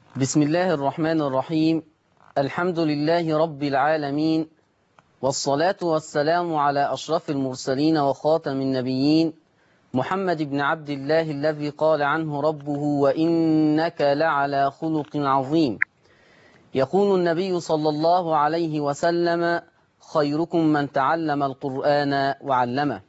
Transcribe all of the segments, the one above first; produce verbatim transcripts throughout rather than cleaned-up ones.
بسم الله الرحمن الرحيم. الحمد لله رب العالمين، والصلاة والسلام على أشرف المرسلين وخاتم النبيين محمد بن عبد الله الذي قال عنه ربه وإنك لعلى خلق عظيم. يقول النبي صلى الله عليه وسلم: خيركم من تعلم القرآن وعلمه.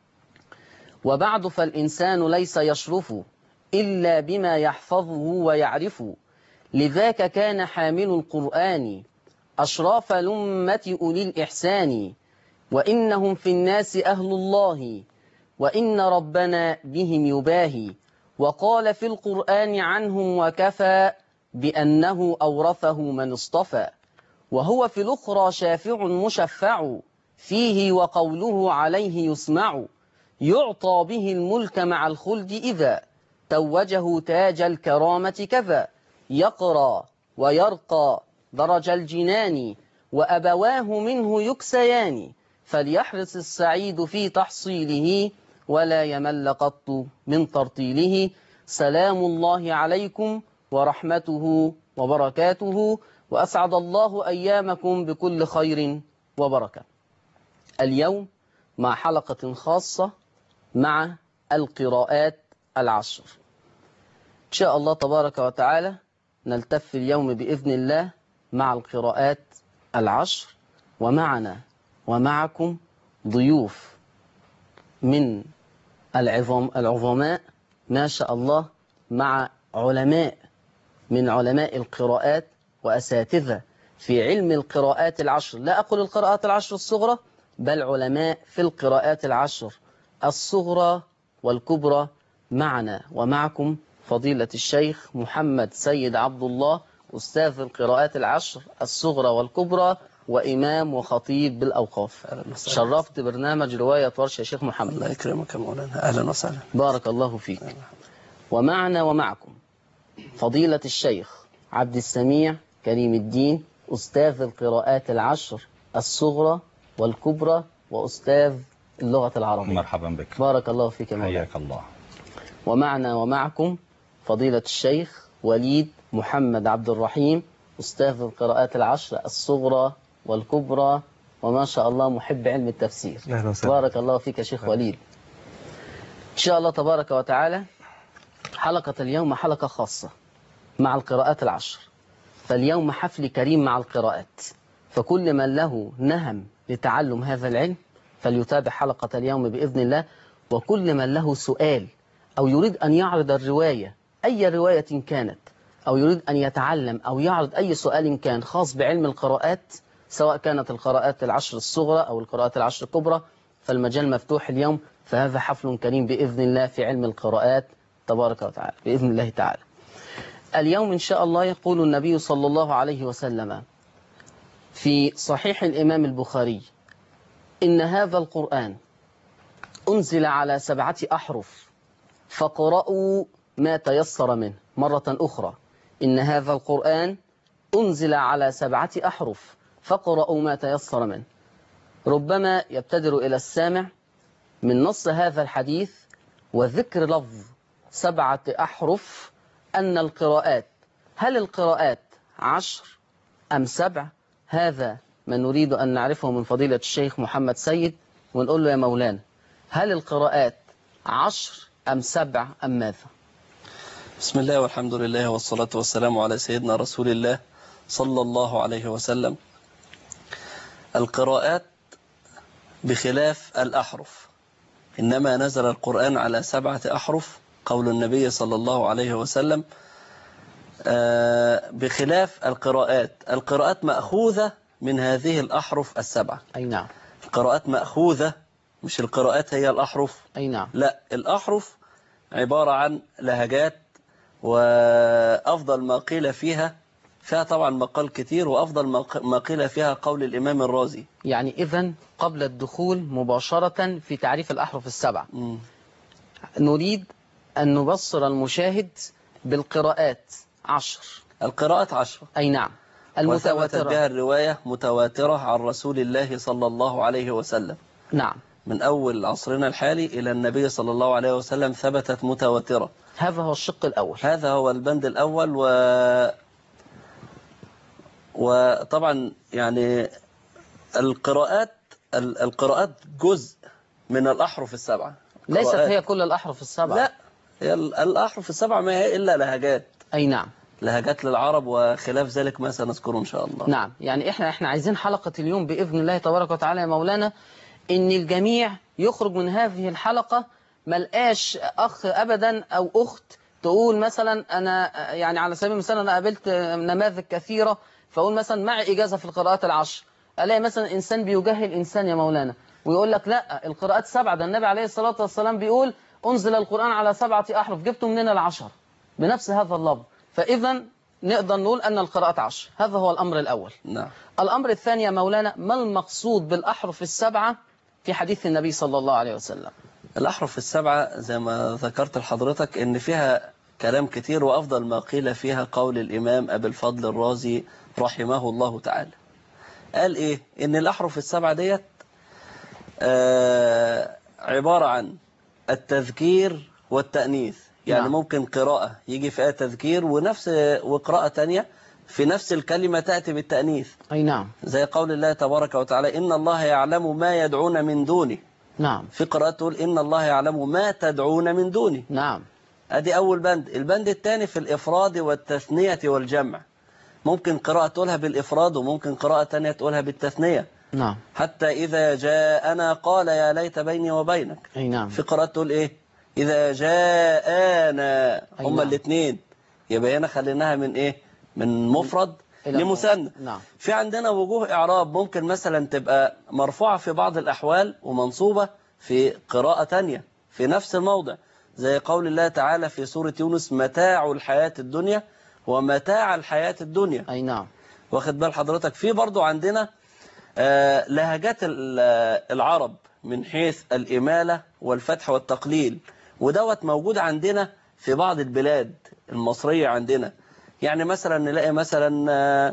وبعد، فالإنسان ليس يشرف إلا بما يحفظه ويعرف، لذاك كان حامل القرآن أشراف الأمة أولي الإحسان، وإنهم في الناس أهل الله، وإن ربنا بهم يباهي. وقال في القرآن عنهم وكفى بأنه أورثه من اصطفى، وهو في الأخرى شافع مشفع فيه، وقوله عليه يسمع. يعطى به الملك مع الخلد إذا توجه تاج الكرامة كذا، يقرى ويرقى درج الجنان، وأبواه منه يكسيان. فليحرص السعيد في تحصيله، ولا يمل قط من ترطيله. سلام الله عليكم ورحمته وبركاته، وأسعد الله أيامكم بكل خير وبركة. اليوم مع حلقة خاصة مع القراءات العشر. إن شاء الله تبارك وتعالى نلتف اليوم بإذن الله مع القراءات العشر، ومعنا ومعكم ضيوف من العظم العظماء ما شاء الله، مع علماء من علماء القراءات وأساتذة في علم القراءات العشر. لا أقول القراءات العشر الصغرى، بل علماء في القراءات العشر الصغرى والكبرى. معنا ومعكم فضيلة الشيخ محمد سيد عبد الله، أستاذ القراءات العشر الصغرى والكبرى، وإمام وخطيب بالأوقاف. شرفت برنامج رواية ورش يا شيخ محمد. الله يكرمك يا مولانا، أهلا وسهلا. بارك الله فيك. ومعنا ومعكم فضيلة الشيخ عبد السميع كريم الدين، أستاذ القراءات العشر الصغرى والكبرى، وأستاذ اللغة العربية. مرحبا بك. بارك الله فيك يا مولانا. حياك الله. ومعنا ومعكم فضيلة الشيخ وليد محمد عبد الرحيم، أستاذ القراءات العشر الصغرى والكبرى، وما شاء الله محب علم التفسير. بارك الله فيك يا شيخ وليد. إن شاء الله تبارك وتعالى حلقة اليوم حلقة خاصة مع القراءات العشر، فاليوم حفل كريم مع القراءات، فكل من له نهم لتعلم هذا العلم فليتابع حلقة اليوم بإذن الله. وكل من له سؤال أو يريد أن يعرض الرواية، أي رواية كانت، أو يريد أن يتعلم أو يعرض أي سؤال كان خاص بعلم القراءات، سواء كانت القراءات العشر الصغرى أو القراءات العشر الكبرى، فالمجال مفتوح اليوم. فهذا حفل كريم بإذن الله في علم القراءات تبارك وتعالى بإذن الله تعالى. اليوم إن شاء الله يقول النبي صلى الله عليه وسلم في صحيح الإمام البخاري: إن هذا القرآن أنزل على سبعة أحرف فاقرأوا ما تيسر منه. مرة أخرى: إن هذا القرآن أنزل على سبعة أحرف فاقرأوا ما تيسر منه. ربما يبتدر إلى السامع من نص هذا الحديث وذكر لفظ سبعة أحرف أن القراءات، هل القراءات عشر أم سبع؟ هذا ما نريد أن نعرفه من فضيلة الشيخ محمد سيد، ونقول له يا مولانا هل القراءات عشر أم سبع أم ماذا؟ بسم الله والحمد لله والصلاة والسلام على سيدنا رسول الله صلى الله عليه وسلم. القراءات بخلاف الأحرف، إنما نزل القرآن على سبعة أحرف، قول النبي صلى الله عليه وسلم. بخلاف القراءات، القراءات مأخوذة من هذه الأحرف السبعة. أي نعم. القراءات مأخوذة، مش القراءات هي الأحرف. أي نعم. لا، الأحرف عبارة عن لهجات، وأفضل ما قيل فيها فيها طبعا مقال كتير، وأفضل ما قيل فيها قول الإمام الرازي. يعني إذن قبل الدخول مباشرة في تعريف الأحرف السبعة، م. نريد أن نبصر المشاهد بالقراءات عشر. القراءات عشر. أي نعم. المتواترة، وثبتت بها الرواية متواترة عن رسول الله صلى الله عليه وسلم. نعم. من أول عصرنا الحالي إلى النبي صلى الله عليه وسلم ثبتت متواترة. هذا هو الشق الأول، هذا هو البند الأول. و وطبعا يعني القراءات القراءات جزء من الأحرف السبعة. ليست قراءات. هي كل الأحرف السبعة. لا، هي الأحرف السبعة ما هي إلا لهجات. أي نعم. لهجات للعرب، وخلاف ذلك ما سنذكره إن شاء الله. نعم، يعني إحنا إحنا عايزين حلقة اليوم بإذن الله تبارك وتعالى يا مولانا إن الجميع يخرج من هذه الحلقة ملقاش أخ أبدا أو أخت تقول مثلا أنا يعني على سبيل المثال أنا قابلت نماذج كثيرة فأقول مثلا معي إجازة في القراءات العشر، ألاقي مثلا إنسان بيجهل إنسان يا مولانا ويقول لك لا القراءات سبعة، ده النبي عليه الصلاة والسلام بيقول أنزل القرآن على سبعة أحرف، جبتوا منين العشر بنفس هذا اللفظ؟ فإذا نقدر نقول أن القراءات عشر. هذا هو الأمر الأول. نعم. الأمر الثاني يا مولانا، ما المقصود بالأحرف السبعة في حديث النبي صلى الله عليه وسلم؟ الأحرف السبعة زي ما ذكرت لحضرتك إن فيها كلام كتير، وأفضل ما قيل فيها قول الإمام أبي الفضل الرازي رحمه الله تعالى. قال إيه؟ إن الأحرف السبعة ديت آه عبارة عن التذكير والتأنيث. يعني نعم. ممكن قراءة يجي فيها تذكير ونفس وقراءة تانية في نفس الكلمة تأتي بالتأنيث. أي نعم. زي قول الله تبارك وتعالى إن الله يعلم ما يدعون من دونه. نعم. في قراءة تقول إن الله يعلم ما تدعون من دونه. نعم. أدي أول بند. البند الثاني في الإفراد والتثنية والجمع. ممكن قراءة تقولها بالإفراد وممكن قراءة تانية تقولها بالتثنية. نعم. حتى إذا جاءنا قال يا ليت بيني وبينك. أي نعم. في قراءة تقول إيه إذا جاءنا. هما نعم. الاثنين يبقى هنا خليناها من إيه من مفرد لمثنى. نعم. في عندنا وجوه إعراب ممكن مثلا تبقى مرفوعة في بعض الأحوال ومنصوبة في قراءة تانية في نفس الموضع، زي قول الله تعالى في سورة يونس متاع الحياة الدنيا ومتاع الحياة الدنيا. أي نعم. واخد بال حضرتك؟ في برضو عندنا آه لهجات العرب من حيث الإمالة والفتح والتقليل، ودوت موجود عندنا في بعض البلاد المصرية عندنا. يعني مثلا نلاقي مثلا آه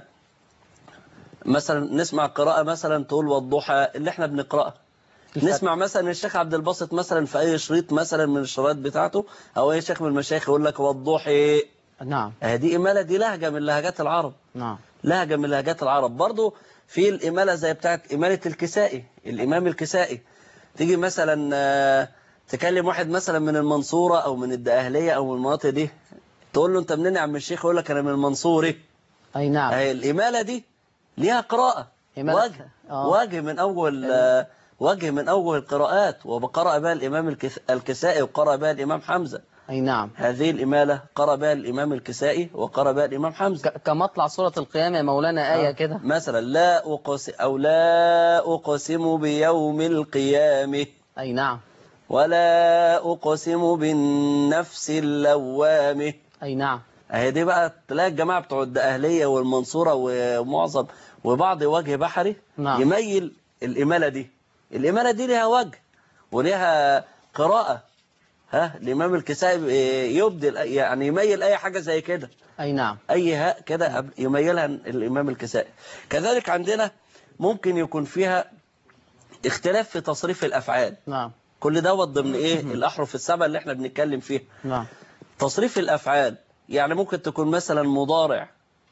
مثلا نسمع قراءة مثلا تقول والضحى اللي احنا بنقرأها. نسمع مثلا الشيخ عبد الباسط مثلا في أي شريط مثلا من الشرايط بتاعته أو أي شيخ من المشايخ يقول لك والضحى. نعم. هذه إمالة، دي لهجة من لهجات العرب. نعم. لهجة من لهجات العرب. برضو في الإمالة زي بتاعت إمالة الكسائي، الإمام الكسائي. تيجي مثلا تكلم واحد مثلا من المنصورة أو من الدقهلية أو من المناطق دي تقول له أنت منين يا عم الشيخ؟ يقول لك أنا من المنصوري. أي نعم. الإمالة دي ليها قراءة، وجه آه. وجه من أول وجه من أوجه القراءات، وقرأ بها الإمام الكسائي وقرأ بها الإمام حمزة. أي نعم. هذه الإمالة قرأ بها الإمام الكسائي وقرأ بها الإمام حمزة. كمطلع سورة القيامة يا مولانا آية آه. كده مثلا لا أقسم أو لا أقسم بيوم القيامة. أي نعم. ولا أقسم بالنفس اللوامة. أي نعم. أهي دي بقى تلاقي الجماعة بتوع الدقهلية والمنصورة ومعظم وبعض وجه بحري نعم. يميل الإمالة دي. الإمالة دي لها وجه ولها قراءة. ها الإمام الكسائي يبدل يعني يميل أي حاجة زي كده. أي نعم. أي هاء كده يميلها الإمام الكسائي. كذلك عندنا ممكن يكون فيها اختلاف في تصريف الأفعال. نعم. كل دوت ضمن إيه الأحرف السبعة اللي احنا بنتكلم فيها. نعم. تصريف الأفعال يعني ممكن تكون مثلا مضارع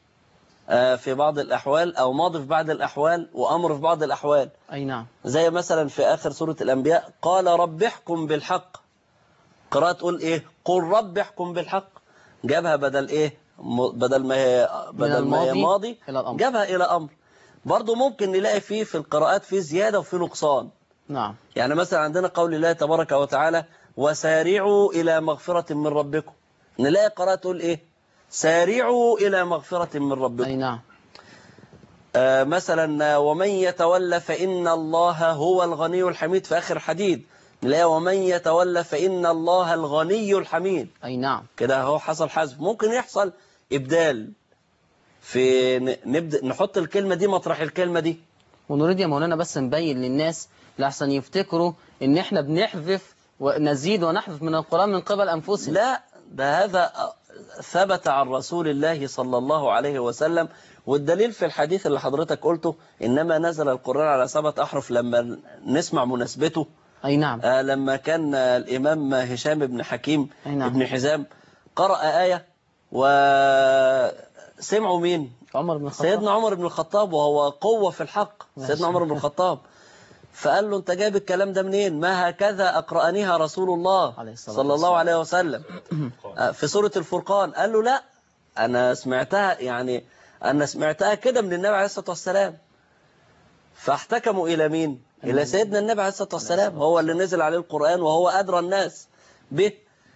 في بعض الأحوال أو ماضي في بعض الأحوال وأمر في بعض الأحوال. أي نعم. زي مثلا في آخر سورة الأنبياء قال رب احكم بالحق. قراءة تقول إيه قل رب احكم بالحق. جابها بدل إيه بدل ما هي بدل ما هي ماضي جابها إلى أمر. برضو ممكن نلاقي فيه في القراءات فيه زيادة وفيه نقصان. نعم. يعني مثلا عندنا قول الله تبارك وتعالى وسارعوا إلى مغفرة من ربكم. نلاقي قراءة تقول إيه سارعوا إلى مغفرة من ربكم. أي نعم. آه مثلا ومن يتولى فإن الله هو الغني الحميد في آخر حديد. نلاقي ومن يتولى فإن الله الغني الحميد. أي نعم. كده هو حصل حذف. ممكن يحصل إبدال في نبدأ نحط الكلمة دي مطرح الكلمة دي. ونريد يا مولانا بس نبين للناس لحسن يفتكروا إن إحنا بنحذف ونزيد ونحذف من القرآن من قبل أنفسنا. لا، ده هذا ثبت عن رسول الله صلى الله عليه وسلم. والدليل في الحديث اللي حضرتك قلته إنما نزل القرآن على سبعة أحرف لما نسمع مناسبته. أي نعم. آه لما كان الإمام هشام بن حكيم نعم. بن حزام قرأ آية وسمع سمعوا مين؟ عمر بن الخطاب. سيدنا عمر بن الخطاب، وهو قوة في الحق سيدنا عمر بن الخطاب. فقال له انت جايب الكلام ده منين؟ ما هكذا أقرأنيها رسول الله صلى الله عليه وسلم في سورة الفرقان. قال له لا، أنا سمعتها يعني أنا سمعتها كده من النبي عليه الصلاة والسلام. فاحتكموا إلى مين؟ إلى سيدنا النبي عليه الصلاة والسلام، هو اللي نزل عليه القرآن وهو أدرى الناس به.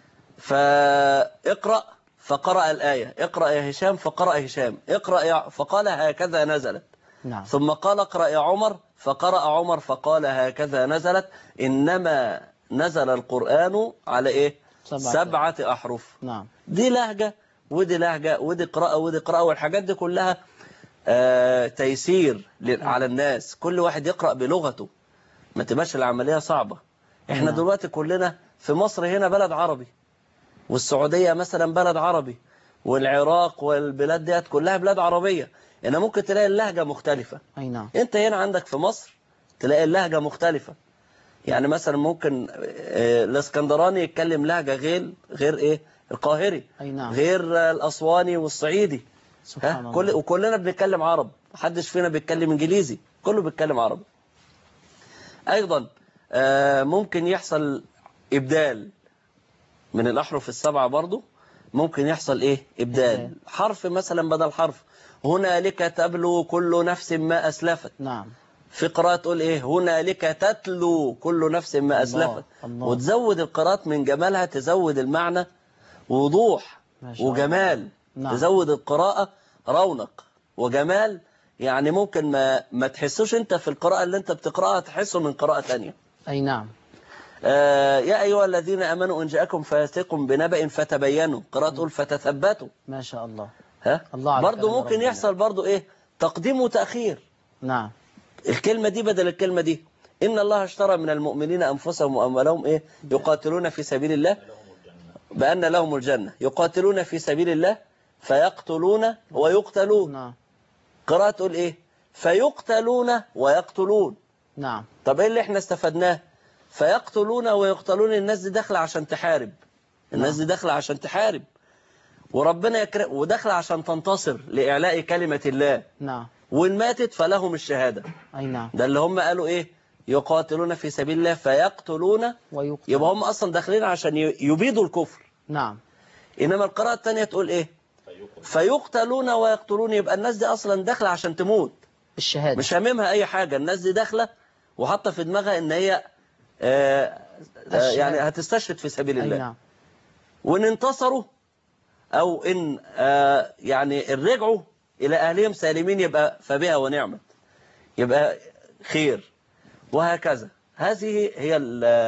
فاقرأ فقرأ الآية، اقرأ يا هشام فقرأ هشام، اقرأ يا فقال هكذا نزلت. نعم. ثم قال اقرأ يا عمر فقرأ عمر فقال هكذا نزلت. إنما نزل القرآن على إيه؟ سبعة, سبعة أحرف. نعم. دي لهجة ودي لهجة ودي قراءة ودي قراءة، والحاجات دي كلها آه تيسير على الناس، كل واحد يقرأ بلغته، ما تبقاش العملية صعبة. احنا نعم. دلوقتي كلنا في مصر هنا بلد عربي، والسعودية مثلا بلد عربي، والعراق والبلاد ديت كلها بلاد عربية. يعني ممكن تلاقي اللهجة مختلفة. أي نعم. انت هنا عندك في مصر تلاقي اللهجة مختلفة. يعني مثلا ممكن آه الاسكندراني يتكلم لهجة غير غير ايه القاهري. أي نعم. غير آه الاسواني والصعيدي. سبحان ها الله. كل وكلنا بنتكلم عرب، محدش فينا بيتكلم انجليزي، كله بيتكلم عربي. ايضا آه ممكن يحصل ابدال من الأحرف السبعة، برضو ممكن يحصل إيه إبدال. إبدال. حرف مثلا بدل حرف، هنالك تبلو كل نفس ما أسلفت. نعم. في قراءة تقول إيه هنالك تتلو كل نفس ما أسلفت. الله. وتزود القراءات من جمالها، تزود المعنى وضوح وجمال. نعم. تزود القراءة رونق وجمال. يعني ممكن ما ما تحسوش أنت في القراءة اللي أنت بتقرأها تحسه من قراءة تانية. أي نعم. آه يا أيها الذين أمنوا إن جاءكم فاسق بنبأ فتبينوا. قراءة تقول فتثبتوا. ما شاء الله. ها الله برضو ممكن يحصل برضو إيه تقديم وتأخير. نعم. الكلمة دي بدل الكلمة دي. إن الله اشترى من المؤمنين أنفسهم وأموالهم إيه يقاتلون في سبيل الله بأن لهم الجنة. يقاتلون في سبيل الله فيقتلون ويقتلون. نعم. قراءة تقول إيه فيقتلون ويقتلون. نعم. طب إيه اللي إحنا استفدناه؟ فيقتلون ويقتلون. الناس دي داخله عشان تحارب. الناس دي داخله عشان تحارب، وربنا يكرم، وداخله عشان تنتصر لإعلاء كلمة الله. نعم. وإن ماتت فلهم الشهادة. أي نعم. ده اللي هم قالوا إيه يقاتلون في سبيل الله فيقتلون ويقتلون. يبقى هم أصلا داخلين عشان يبيدوا الكفر. نعم. إنما القراءة الثانية تقول إيه فيقتلون ويقتلون. يبقى الناس دي أصلا داخله عشان تموت، الشهادة مش هاممها أي حاجة. الناس دي داخله وحاطه في دماغها إن هي آه آه يعني هتستشهد في سبيل الله. أي نعم. وإن انتصروا أو إن آه يعني رجعوا إلى أهلهم سالمين يبقى فبها ونعمت، يبقى خير. وهكذا. هذه هي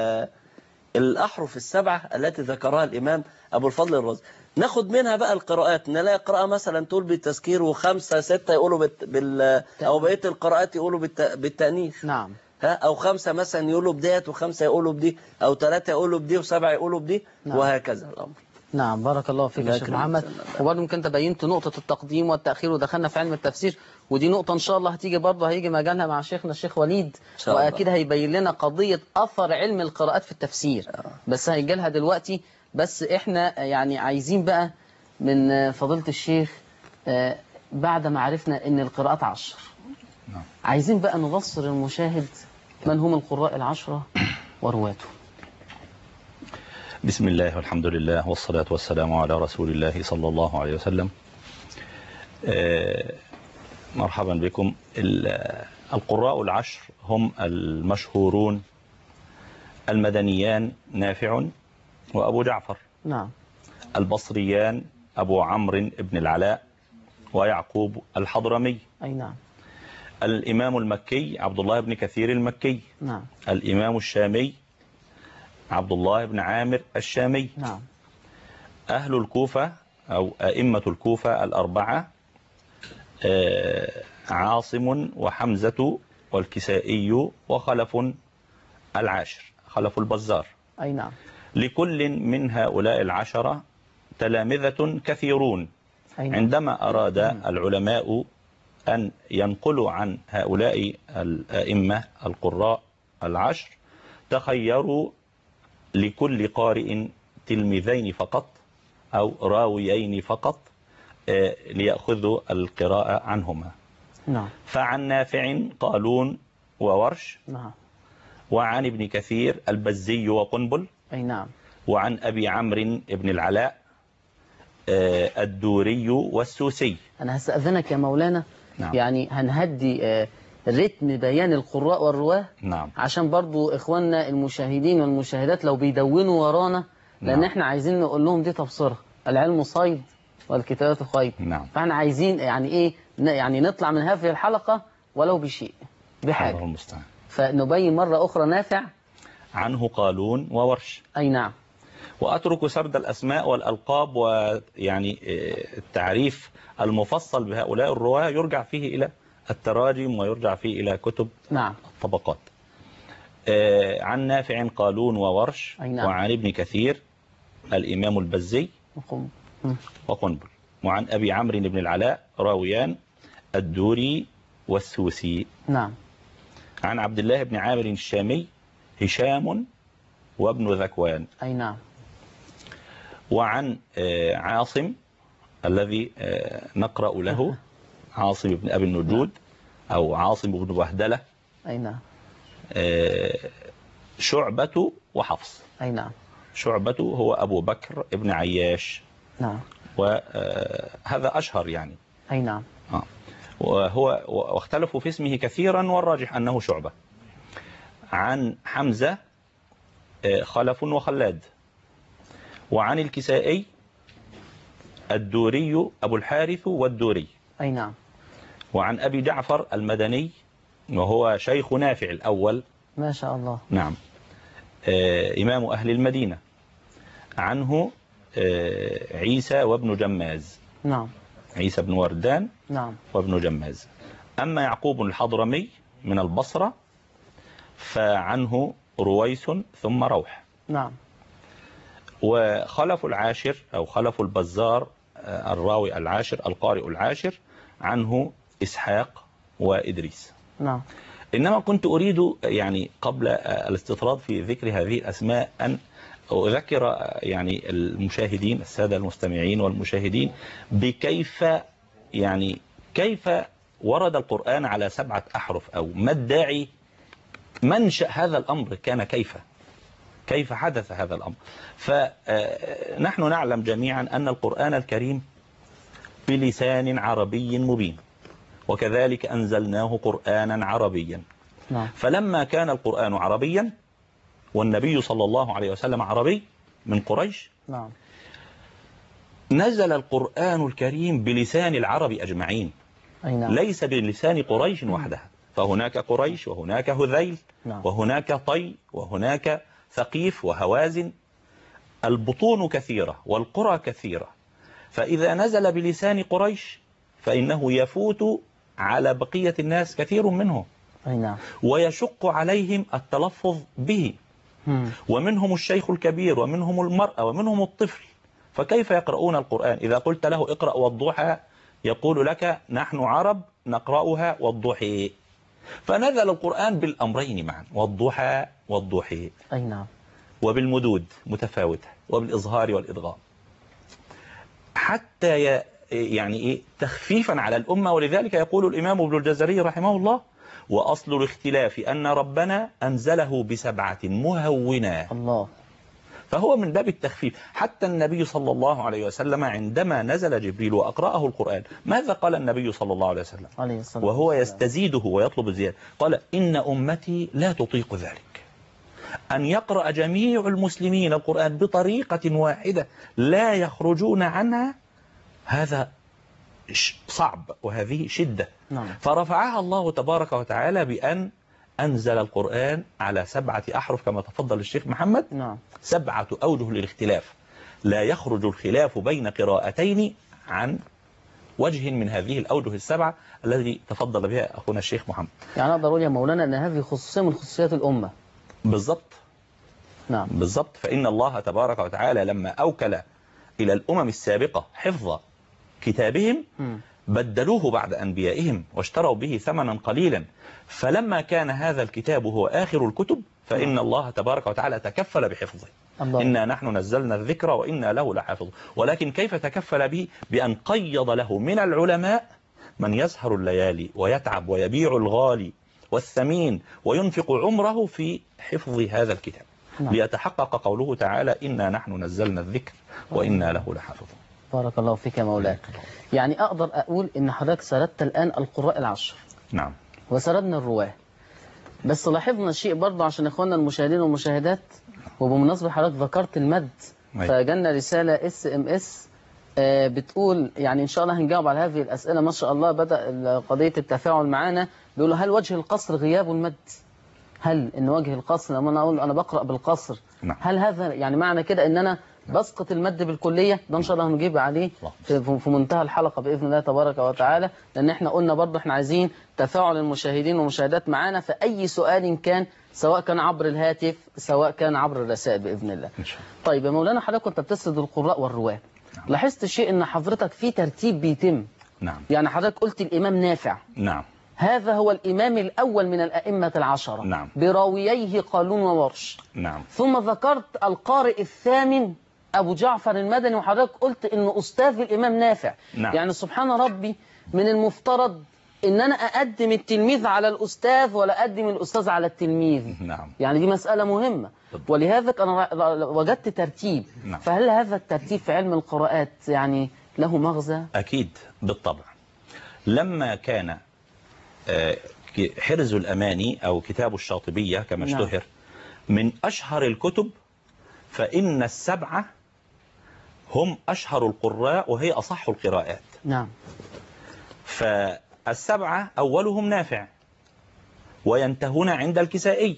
الأحرف السبعة التي ذكرها الإمام أبو الفضل الرازي. ناخد منها بقى القراءات. نلاقي قراءة مثلا تقول بالتذكير، وخمسة ستة يقولوا بال أو بقية القراءات يقولوا بالتأنيث. نعم. ها أو خمسة مثلا يقولوا بديت، وخمسة يقولوا بدي، أو ثلاثة يقولوا بدي، وسبعة يقولوا بدي. نعم. وهكذا الأمر. نعم. بارك الله فيك يا شيخ محمد. وبرضه ممكن انت بينت نقطة التقديم والتأخير ودخلنا في علم التفسير، ودي نقطة إن شاء الله هتيجي برضه هيجي مجالها مع شيخنا الشيخ وليد، وأكيد هيبين لنا قضية أثر علم القراءات في التفسير. بس هيجي لها دلوقتي. بس إحنا يعني عايزين بقى من فضيلة الشيخ بعد ما عرفنا إن القراءات عشر، عايزين بقى نبصر المشاهد من هم القراء العشرة ورواته. بسم الله والحمد لله والصلاة والسلام على رسول الله صلى الله عليه وسلم. مرحبا بكم. القراء العشر هم المشهورون المدنيان نافع وأبو جعفر. نعم. البصريان أبو عمرو بن العلاء ويعقوب الحضرمي. أي نعم. الإمام المكي عبد الله بن كثير المكي. نعم. الإمام الشامي عبد الله بن عامر الشامي. نعم. أهل الكوفة أو أئمة الكوفة الأربعة عاصم وحمزة والكسائي وخلف العاشر، خلف البزار. أي نعم. لكل من هؤلاء العشرة تلامذة كثيرون. أي نعم. عندما أراد العلماء أن ينقلوا عن هؤلاء الأئمة القراء العشر تخيروا لكل قارئ تلميذين فقط أو راويين فقط ليأخذوا القراءة عنهما. نعم. فعن نافع قالون وورش. نعم. وعن ابن كثير البزي وقنبل. أي نعم. وعن أبي عمرو بن العلاء الدوري والسوسي. أنا هستأذنك يا مولانا. نعم. يعني هنهدي رتم بيان القراء والرواه. نعم. عشان برضو إخواننا المشاهدين والمشاهدات لو بيدونوا ورانا، لأن نعم. احنا عايزين نقول لهم دي تبصرة، العلم صيد والكتابة خير. نعم. فاحنا عايزين يعني إيه يعني نطلع من هذه الحلقة ولو بشيء بحاجة، المستعان. فنبين مرة أخرى نافع عنه قالون وورش. أي نعم. وأترك سرد الأسماء والألقاب ويعني التعريف المفصل بهؤلاء الرواة يرجع فيه إلى التراجم ويرجع فيه إلى كتب نعم. الطبقات. عن نافع قالون وورش. نعم. وعن ابن كثير الإمام البزي وقنبل. وعن أبي عمرو بن العلاء راويان الدوري والسوسي. نعم. عن عبد الله بن عامر الشامي هشام وابن ذكوان. أي نعم. وعن عاصم الذي نقرأ له عاصم بن أبي النجود أو عاصم بن بهدلة. أي نعم. شعبة وحفص. أي نعم. شعبة هو أبو بكر ابن عياش. نعم. وهذا أشهر يعني. أي نعم. آه. وهو واختلفوا في اسمه كثيرا والراجح أنه شعبة. عن حمزة خلف وخلاد. وعن الكسائي الدوري أبو الحارث والدوري. أي نعم. وعن أبي جعفر المدني وهو شيخ نافع الأول. ما شاء الله. نعم. آه إمام أهل المدينة. عنه آه عيسى وابن جماز. نعم. عيسى بن وردان. نعم. وابن جماز. أما يعقوب الحضرمي من البصرة فعنه رويس ثم روح. نعم. وخلف العاشر أو خلف البزار الراوي العاشر القارئ العاشر عنه إسحاق وإدريس. نعم. إنما كنت أريد يعني قبل الاستطراد في ذكر هذه الأسماء أن أذكر يعني المشاهدين السادة المستمعين والمشاهدين بكيف يعني كيف ورد القرآن على سبعة أحرف أو ما الداعي منشأ هذا الأمر كان كيف كيف حدث هذا الأمر. فنحن نعلم جميعا أن القرآن الكريم بلسان عربي مبين وكذلك أنزلناه قرآنا عربيا. نعم. فلما كان القرآن عربيا والنبي صلى الله عليه وسلم عربي من قريش. نعم. نزل القرآن الكريم بلسان العرب أجمعين. أي نعم. ليس بلسان قريش وحدها، فهناك قريش وهناك هذيل. نعم. وهناك طي وهناك ثقيف وهوازن. البطون كثيرة والقرى كثيرة، فإذا نزل بلسان قريش فإنه يفوت على بقية الناس كثير منهم. أي نعم. ويشق عليهم التلفظ به. مم. ومنهم الشيخ الكبير ومنهم المرأة ومنهم الطفل، فكيف يقرؤون القرآن؟ إذا قلت له اقرأ والضحى يقول لك نحن عرب نقرأها والضحى. فنزل القرآن بالأمرين معا، والضحى والضحى. أي نعم. وبالمدود متفاوتة وبالإظهار والإدغام حتى يعني إيه تخفيفا على الأمة. ولذلك يقول الإمام ابن الجزري رحمه الله وأصل الاختلاف أن ربنا أنزله بسبعة مهونة. الله. فهو من باب التخفيف. حتى النبي صلى الله عليه وسلم عندما نزل جبريل وأقرأه القرآن ماذا قال النبي صلى الله عليه وسلم عليه الصلاة وهو والسلام. يستزيده ويطلب الزيادة؟ قال إن أمتي لا تطيق ذلك، أن يقرأ جميع المسلمين القرآن بطريقة واحدة لا يخرجون عنها، هذا صعب وهذه شدة. نعم. فرفعها الله تبارك وتعالى بأن أنزل القرآن على سبعة أحرف كما تفضل الشيخ محمد. نعم. سبعة أوجه للاختلاف، لا يخرج الخلاف بين قراءتين عن وجه من هذه الأوجه السبعة الذي تفضل بها أخونا الشيخ محمد. يعني أقدر أقول يا مولانا أن هذه خصوصية من خصوصيات الأمة. بالضبط. نعم. بالضبط. فإن الله تبارك وتعالى لما أوكل إلى الأمم السابقة حفظ كتابهم م. بدلوه بعد أنبيائهم واشتروا به ثمنا قليلا، فلما كان هذا الكتاب هو آخر الكتب فإن الله تبارك وتعالى تكفل بحفظه. الله. إنا نحن نزلنا الذكر وإنا له لحافظ. ولكن كيف تكفل به؟ بأن قيض له من العلماء من يسهر الليالي ويتعب ويبيع الغالي والثمين وينفق عمره في حفظ هذا الكتاب، نعم. ليتحقق قوله تعالى إنا نحن نزلنا الذكر وإنا له لحافظون. بارك الله فيك يا مولاي. يعني أقدر أقول إن حضرتك سردت الآن القراء العشر، نعم، وسردنا الرواه، بس لاحظنا شيء برضه عشان إخواننا المشاهدين والمشاهدات، وبمناسبة حضرتك ذكرت المد، فجالنا رسالة اس ام اس بتقول يعني إن شاء الله هنجاوب على هذه الأسئلة. ما شاء الله بدأ قضية التفاعل معانا. بيقولوا هل وجه القصر غياب المد؟ هل إن وجه القصر لما أنا أقول أنا بقرأ بالقصر، نعم. هل هذا يعني معنى كده إن أنا بسقط المد بالكلية؟ ده إن شاء الله هنجيب عليه في, في منتهى الحلقة بإذن الله تبارك وتعالى، لأن إحنا قلنا برضه إحنا عايزين تفاعل المشاهدين والمشاهدات معانا في أي سؤال كان، سواء كان عبر الهاتف سواء كان عبر الرسائل بإذن الله. طيب يا مولانا حضرتك كنت بتسرد القراء والرواه، نعم. لاحظت شيء إن حضرتك في ترتيب بيتم، نعم. يعني حضرتك قلت الإمام نافع، نعم. هذا هو الإمام الأول من الأئمة العشرة، نعم. براوييه قالون وورش، نعم. ثم ذكرت القارئ الثامن أبو جعفر المدني، وحضرتك قلت إنه أستاذ الإمام نافع، نعم. يعني سبحان ربي، من المفترض إن أنا أقدم التلميذ على الأستاذ ولا أقدم الأستاذ على التلميذ، نعم. يعني دي مسألة مهمة، ولهذا أنا وجدت ترتيب، نعم. فهل هذا الترتيب في علم القراءات يعني له مغزى؟ أكيد بالطبع. لما كان حرز الأماني أو كتاب الشاطبية كما اشتهر، نعم. من أشهر الكتب، فإن السبعة هم أشهر القراء وهي أصح القراءات، نعم. فالسبعة أولهم نافع وينتهون عند الكسائي.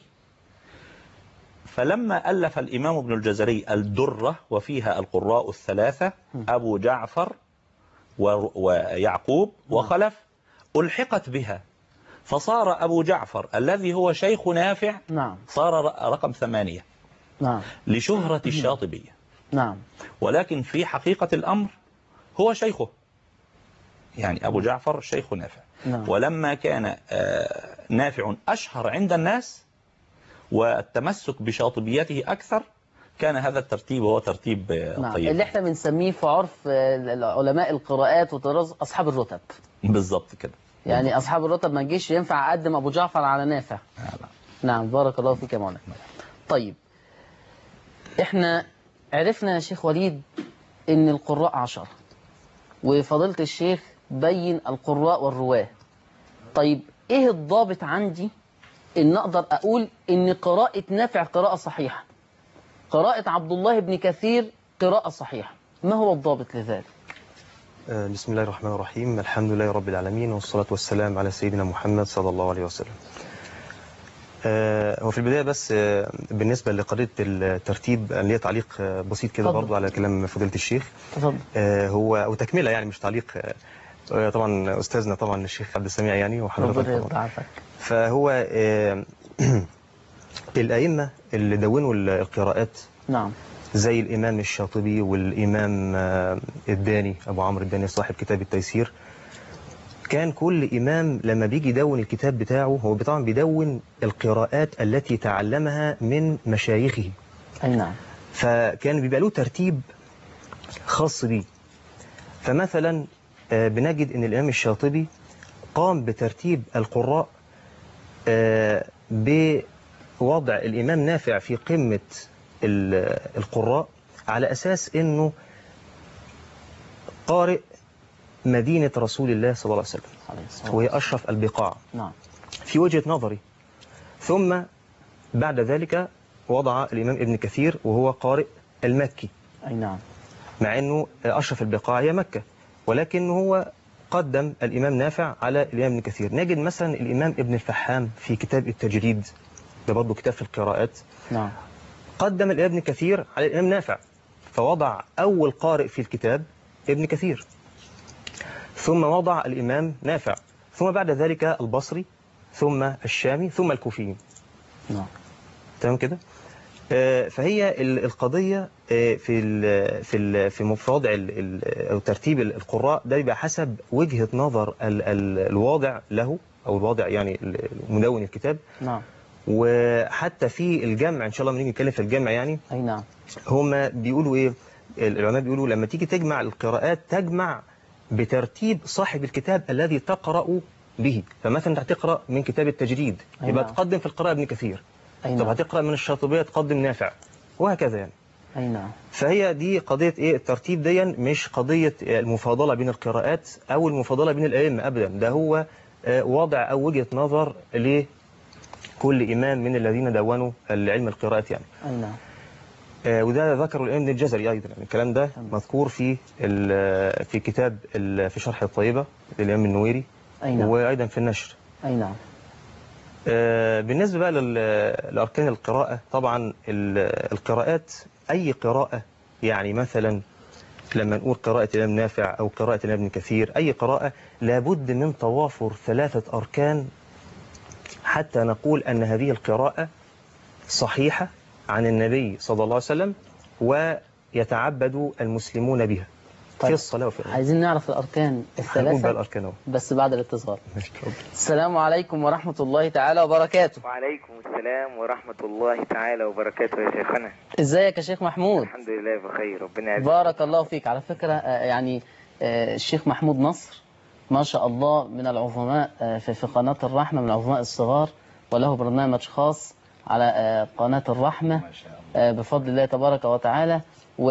فلما ألف الإمام ابن الجزري الدرة وفيها القراء الثلاثة أبو جعفر ويعقوب وخلف، ألحقت بها، فصار أبو جعفر الذي هو شيخ نافع، نعم. صار رقم ثمانية، نعم. لشهرة الشاطبية، نعم. ولكن في حقيقة الأمر هو شيخه، يعني أبو جعفر شيخ نافع، نعم. ولما كان نافع أشهر عند الناس والتمسك بشاطبيته أكثر، كان هذا الترتيب هو ترتيب، نعم. طيب، اللي احنا بنسميه في عرف علماء القراءات وطراز أصحاب الرتب. بالضبط كده، يعني بالضبط. أصحاب الرتب ما نجيش ينفع أقدم أبو جعفر على نافع. نعم. نعم بارك الله فيك يا مولانا. طيب احنا عرفنا يا شيخ وليد ان القراء عشر، وفضيلة الشيخ بين القراء والرواه. طيب ايه الضابط عندي ان اقدر اقول ان قراءة نافع قراءة صحيحة، قراءة عبد الله بن كثير قراءة صحيحة؟ ما هو الضابط لذلك؟ بسم الله الرحمن الرحيم، الحمد لله رب العالمين، والصلاة والسلام على سيدنا محمد صلى الله عليه وسلم. هو في البداية بس بالنسبة لقضية الترتيب ليه تعليق بسيط كده برضو على كلام فضيلة الشيخ. تفضل. هو أو تكملة يعني مش تعليق، طبعا أستاذنا طبعا الشيخ عبد السميع يعني وحضرتك طبعا. فهو الأئمة اللي دونوا القراءات، نعم، زي الإمام الشاطبي والإمام الداني أبو عمرو الداني صاحب كتاب التيسير، كان كل إمام لما بيجي يدون الكتاب بتاعه هو طبعا بيدون القراءات التي تعلمها من مشايخه. أي نعم. فكان بيبقى له ترتيب خاص بيه. فمثلا بنجد أن الإمام الشاطبي قام بترتيب القراء بوضع الإمام نافع في قمة القراء على أساس أنه قارئ مدينة رسول الله صلى الله عليه وسلم وهي أشرف البقاع، نعم، في وجهة نظري. ثم بعد ذلك وضع الإمام ابن كثير وهو قارئ المكي، أي نعم، مع أنه أشرف البقاع هي مكة، ولكن هو قدم الإمام نافع على الإمام ابن كثير. نجد مثلا الإمام ابن الفحام في كتاب التجريد، ده برضه كتاب في القراءات، نعم، قدم الإمام ابن كثير على الإمام نافع، فوضع أول قارئ في الكتاب ابن كثير، ثم وضع الإمام نافع، ثم بعد ذلك البصري، ثم الشامي، ثم الكوفيين. نعم. تمام كده؟ فهي القضية في ال في ال في وضع أو ترتيب القراء ده بيبقى حسب وجهة نظر ال ال الواضع له أو الواضع يعني مدون الكتاب. نعم. وحتى في الجمع إن شاء الله لما نيجي نتكلم في الجمع يعني أي نعم. هم بيقولوا إيه، العلماء بيقولوا لما تيجي تجمع القراءات تجمع بترتيب صاحب الكتاب الذي تقرأ به. فمثلا انت هتقرأ من كتاب التجريد يبقى نعم. تقدم في القراءة ابن كثير. أي طب نعم. هتقرأ من الشاطبية تقدم نافع، وهكذا يعني. أي نعم. فهي دي قضية إيه الترتيب دي، مش قضية المفاضلة بين القراءات أو المفاضلة بين الأئمة أبدا، ده هو وضع أو وجهة نظر لكل إمام من الذين دونوا العلم القراءات يعني. أي نعم. وده ذكره الإمام ابن الجزري أيضا، يعني الكلام ده مذكور في في كتاب في شرح الطيبة للإمام النويري. أي نعم. وأيضا في النشر. أي نعم. بالنسبة بقى لأركان القراءة، طبعا القراءات أي قراءة، يعني مثلا لما نقول قراءة الإمام نافع أو قراءة الإمام ابن كثير، أي قراءة لابد من توافر ثلاثة أركان حتى نقول أن هذه القراءة صحيحة عن النبي صلى الله عليه وسلم ويتعبد المسلمون بها. طيب. في الصلاة وفي الأركان. عايزين نعرف الأركان الثلاثة. هنقول بقى الأركان أهو بس بعد الاتصال. السلام عليكم ورحمة الله تعالى وبركاته. وعليكم السلام ورحمة الله تعالى وبركاته يا شيخنا. ازيك يا شيخ محمود؟ الحمد لله بخير، ربنا يعزك. بارك الله فيك. على فكرة يعني الشيخ محمود نصر ما شاء الله من العظماء في في قناة الرحمة، من العظماء الصغار، وله برنامج خاص على قناة الرحمة بفضل الله تبارك وتعالى،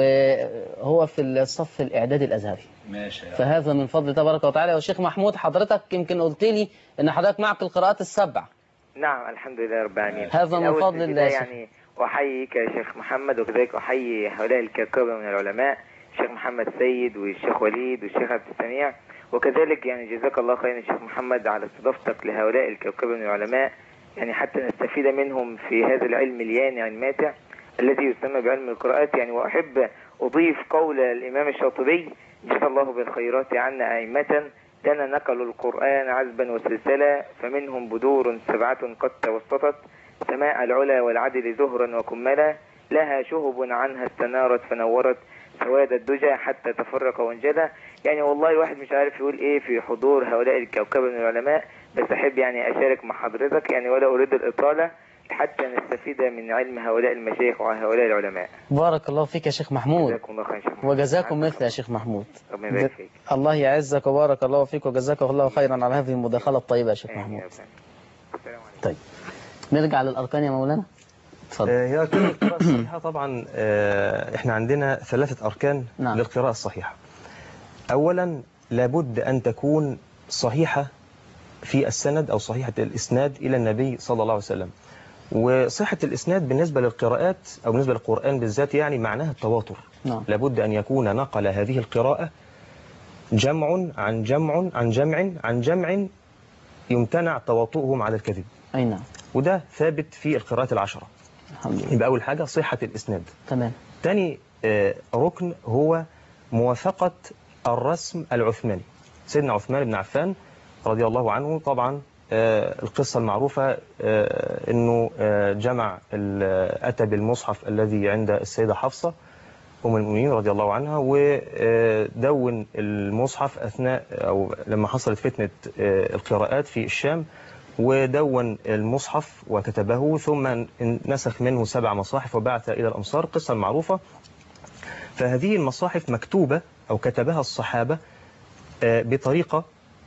وهو في الصف الإعدادي الأزهري. ما شاء الله. فهذا من فضل تبارك وتعالى. والشيخ محمود حضرتك يمكن قلت لي إن حضرتك معك القراءات السبع. نعم الحمد لله رب العالمين. هذا من فضل الله. يعني أحييك يا شيخ محمد، وكذلك أحيي هؤلاء الكركبة من العلماء، الشيخ محمد سيد والشيخ وليد والشيخ عبد السميع، وكذلك يعني جزاك الله خيرا يا شيخ محمد على استضافتك لهؤلاء الكركبة من العلماء، يعني حتى نستفيد منهم في هذا العلم اليانع الماتع الذي يسمى بعلم القراءات يعني. وأحب أضيف قول الإمام الشاطبي جزا الله بالخيرات عنا أئمة لنا نقلوا القرآن عذبا وسلسلا، فمنهم بدور سبعة قد توسطت سماء العلا والعدل زهرا وكملا، لها شهب عنها استنارت فنورت سواد الدجى حتى تفرق وانجلى. يعني والله الواحد مش عارف يقول ايه في حضور هؤلاء الكوكبة من العلماء، بس احب يعني اشارك مع حضرتك يعني ولا اريد الاطالة حتى نستفيد من علم هؤلاء المشايخ وهؤلاء العلماء. بارك الله فيك يا شيخ محمود. جزاكم الله خير. وجزاكم مثل يا شيخ محمود. ربنا يبارك فيك. الله يعزك وبارك الله فيك وجزاك الله خيرا على هذه المداخلة الطيبة يا شيخ محمود. طيب نرجع للأركان يا مولانا. اتفضل. هي أركان القراءة الصحيحة طبعا احنا عندنا ثلاثة أركان. نعم. للقراءة الصحيحة. أولا لابد أن تكون صحيحة في السند أو صحيحة الإسناد إلى النبي صلى الله عليه وسلم. وصحة الإسناد بالنسبة للقراءات أو بالنسبة للقرآن بالذات يعني معناها التواتر. نعم. لابد أن يكون نقل هذه القراءة جمع عن جمع عن جمع عن جمع يمتنع تواطؤهم على الكذب. أي نعم. وده ثابت في القراءات العشرة. الحمد لله. يبقى أول حاجة صحة الإسناد. تمام. تاني آه ركن هو موافقة الرسم العثماني. سيدنا عثمان بن عفان رضي الله عنه طبعا آه القصة المعروفة آه أنه آه جمع أتى بالمصحف الذي عند السيدة حفصة أم المؤمنين رضي الله عنها، ودون المصحف أثناء أو لما حصلت فتنة آه القراءات في الشام، ودون المصحف وكتبه ثم نسخ منه سبع مصاحف وبعث إلى الأمصار، قصة المعروفة. فهذه المصاحف مكتوبة أو كتبها الصحابة بطريقة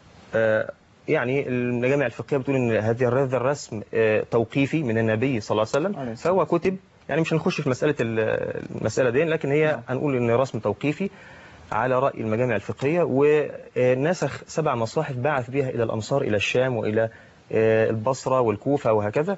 يعني المجامع الفقهية بتقول ان هذا الرسم توقيفي من النبي صلى الله عليه وسلم، فهو كتب يعني مش هنخش في مسألة المسألة دي، لكن هي هنقول ان رسم توقيفي على رأي المجامع الفقهية. ونسخ سبع مصاحف بعث بها إلى الأمصار إلى الشام وإلى البصرة والكوفة وهكذا.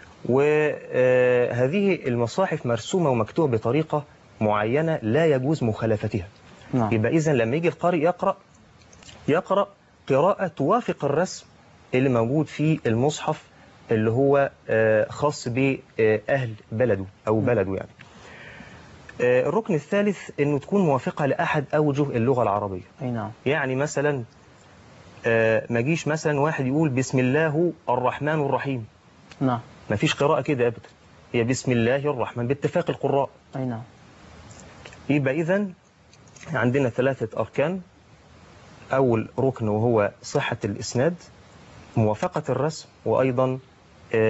وهذه المصاحف مرسومة ومكتوبة بطريقة معينة لا يجوز مخالفتها. نعم. يبقى إذن لما يجي القارئ يقرأ يقرأ قراءة توافق الرسم اللي موجود في المصحف اللي هو خاص بأهل بلده أو بلده يعني. الركن الثالث أنه تكون موافقة لأحد أوجه اللغة العربية. أي نعم. يعني مثلا ما جيش مثلا واحد يقول بسم الله الرحمن الرحيم. نعم. ما فيش قراءة كده أبدا، هي بسم الله الرحمن باتفاق القراء. أي نعم. يبقى إذن عندنا ثلاثة أركان. أول ركن وهو صحة الإسناد، موافقة الرسم، وأيضا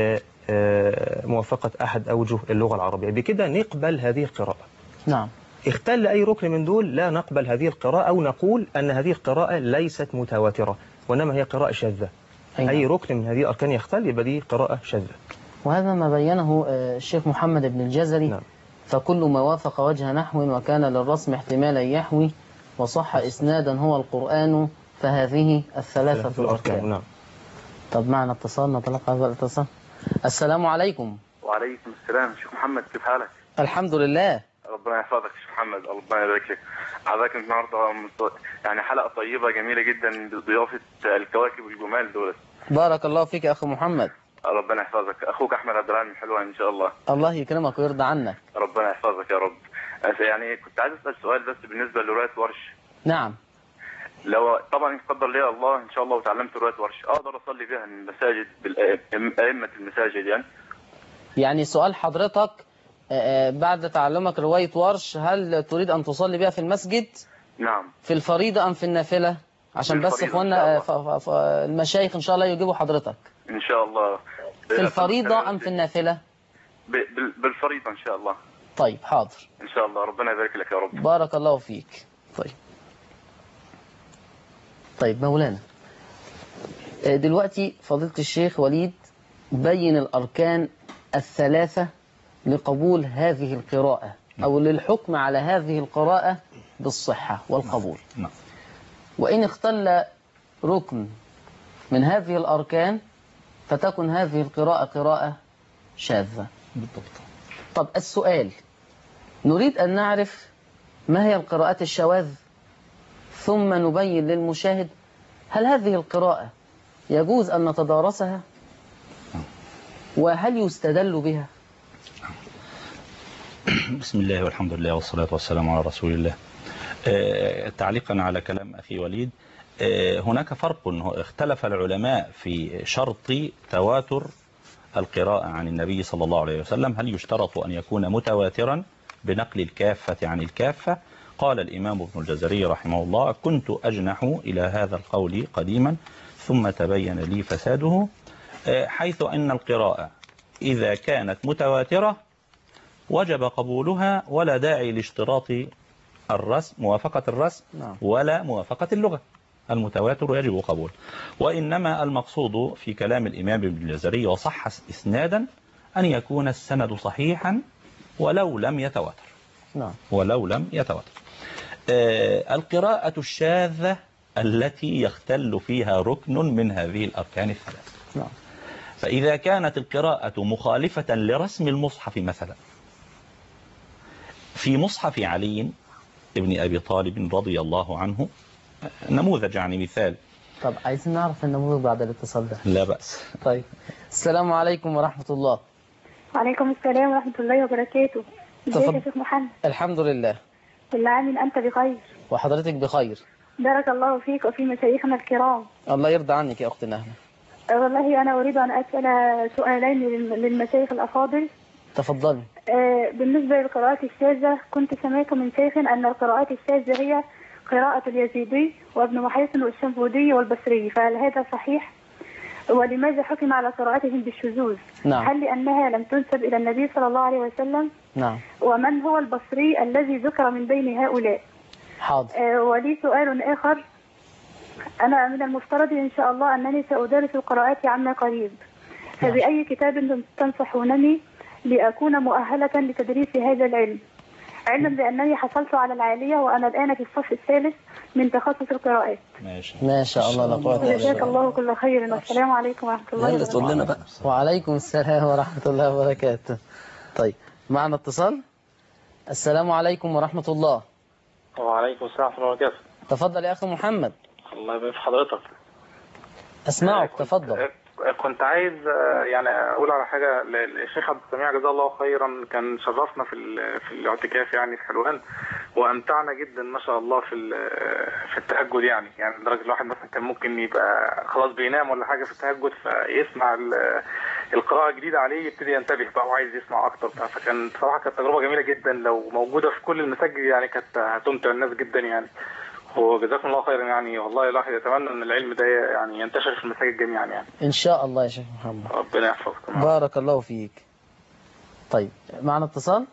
موافقة أحد أوجه اللغة العربية، بكده نقبل هذه القراءة. نعم. اختل أي ركن من دول لا نقبل هذه القراءة، أو نقول أن هذه القراءة ليست متواترة وإنما هي قراءة شاذة. أي, أي ركن من هذه الأركان يختل يبقى دي قراءة شاذة. وهذا ما بينه الشيخ محمد بن الجزري. نعم. فكل ما وافق وجه نحو وكان للرسم احتمالا يحوي وصح إسنادا هو القرآن فهذه الثلاثة الأركان. نعم. طب معنا اتصال، نتلقى هذا الاتصال. السلام عليكم. وعليكم السلام. شيخ محمد كيف حالك؟ الحمد لله. ربنا يحفظك شيخ محمد، ربنا يبارك لك. حضرتك النهارده يعني حلقة طيبة جميلة جدا بضيافة الكواكب الجمال دول. بارك الله فيك يا أخو محمد. ربنا يحفظك. أخوك أحمد عبد الرحمن حلوان إن شاء الله. الله يكرمك ويرضى عنك. ربنا يحفظك يا رب. يعني كنت عايز أسأل سؤال بس بالنسبة لرواية ورش. نعم. لو طبعا قدر لي الله إن شاء الله وتعلمت رواية ورش أقدر أصلي بها المساجد بأئمة المساجد يعني؟ يعني سؤال حضرتك بعد تعلمك رواية ورش هل تريد أن تصلي بها في المسجد؟ نعم. في الفريضة أم في النافلة؟ عشان بس إخواننا المشايخ إن شاء الله يجيبوا حضرتك. إن شاء الله. في الفريضة أم في النافلة؟ بالفريضة إن شاء الله. طيب حاضر. إن شاء الله. ربنا يبارك لك يا رب. بارك الله فيك. طيب طيب مولانا، دلوقتي فضيلة الشيخ وليد بين الأركان الثلاثة لقبول هذه القراءة أو للحكم على هذه القراءة بالصحة والقبول. نعم. وإن اختل ركن من هذه الأركان فتكن هذه القراءة قراءة شاذة. بالضبط. طب السؤال، نريد أن نعرف ما هي القراءات الشواذ ثم نبين للمشاهد هل هذه القراءة يجوز أن نتدارسها وهل يستدل بها؟ بسم الله والحمد لله والصلاة والسلام على رسول الله. آه، تعليقا على كلام أخي وليد، آه، هناك فرق. اختلف العلماء في شرط تواتر القراءة عن النبي صلى الله عليه وسلم. هل يشترط أن يكون متواترا بنقل الكافة عن الكافة؟ قال الإمام ابن الجزري رحمه الله: كنت أجنح إلى هذا القول قديما ثم تبين لي فساده، حيث أن القراءة إذا كانت متواترة وجب قبولها ولا داعي لاشتراط الرسم موافقة الرسم ولا موافقة اللغة. المتواتر يجب قبول. وإنما المقصود في كلام الإمام ابن الجزري وصح إسنادا أن يكون السند صحيحا ولو لم يتواتر. نعم. ولو لم يتواتر. آه القراءة الشاذة التي يختل فيها ركن من هذه الأركان الثلاثة. نعم. فإذا كانت القراءة مخالفة لرسم المصحف مثلا، في مصحف علي ابن أبي طالب رضي الله عنه، نموذج يعني مثال. طب عايزين نعرف النموذج بعد الاتصال ده. لا بأس. طيب السلام عليكم ورحمة الله. وعليكم السلام ورحمة الله وبركاته. ازيك يا شيخ محمد؟ الحمد لله. كل عام أنت بخير. وحضرتك بخير. بارك الله فيك وفي مشايخنا الكرام. الله يرضى عنك يا أختنا نهلة. والله أنا أريد أن أسأل سؤالين للمشايخ الأفاضل. تفضلي. بالنسبة للقراءات الشاذة، كنت سمعت من شيخ أن القراءات الشاذة هي قراءة اليزيدي وابن محيصن والشنبودي والبصري، فهل هذا صحيح؟ ولماذا حكم على قراءتهم بالشذوذ؟ نعم. هل لأنها لم تنسب إلى النبي صلى الله عليه وسلم؟ نعم. ومن هو البصري الذي ذكر من بين هؤلاء؟ حاضر. آه ولي سؤال آخر. أنا من المفترض إن شاء الله أنني سأدرس القراءات عما قريب، فبأي كتاب تنصحونني لأكون مؤهلة لتدريس هذا العلم، علما بأنني حصلت على العالية وأنا الآن في الصف الثالث من تخصص القراءات. ماشي. ما شاء الله لا قوة إلا بالله. جزاك الله كل خير والسلام عليكم ورحمة الله وبركاته. تقول لنا بقى. وعليكم السلام ورحمة الله وبركاته. طيب معنا اتصال. السلام عليكم ورحمة الله. وعليكم السلام ورحمة الله وبركاته. تفضل يا أخي محمد. الله يبارك في حضرتك. أسمعك. تفضل. كنت عايز يعني اقول على حاجه للشيخ عبد السميع جزاه الله خيرا، كان شرفنا في في الاعتكاف يعني في حلوان، وامتعنا جدا ما شاء الله في في التهجد يعني يعني لدرجه الواحد مثلا كان ممكن يبقى خلاص بينام ولا حاجه في التهجد فيسمع القراءه الجديده عليه يبتدي ينتبه بقى وعايز يسمع اكتر، فكان بصراحه كانت تجربه جميله جدا، لو موجوده في كل المساجد يعني كانت هتمتع الناس جدا يعني. وجزاكم الله خيرا. يعني والله الواحد يتمنى ان العلم ده يعني ينتشر في المساجد جميعا يعني. إن شاء الله يا شيخ محمد. ربنا يحفظكم. بارك الله فيك. طيب معنا اتصال.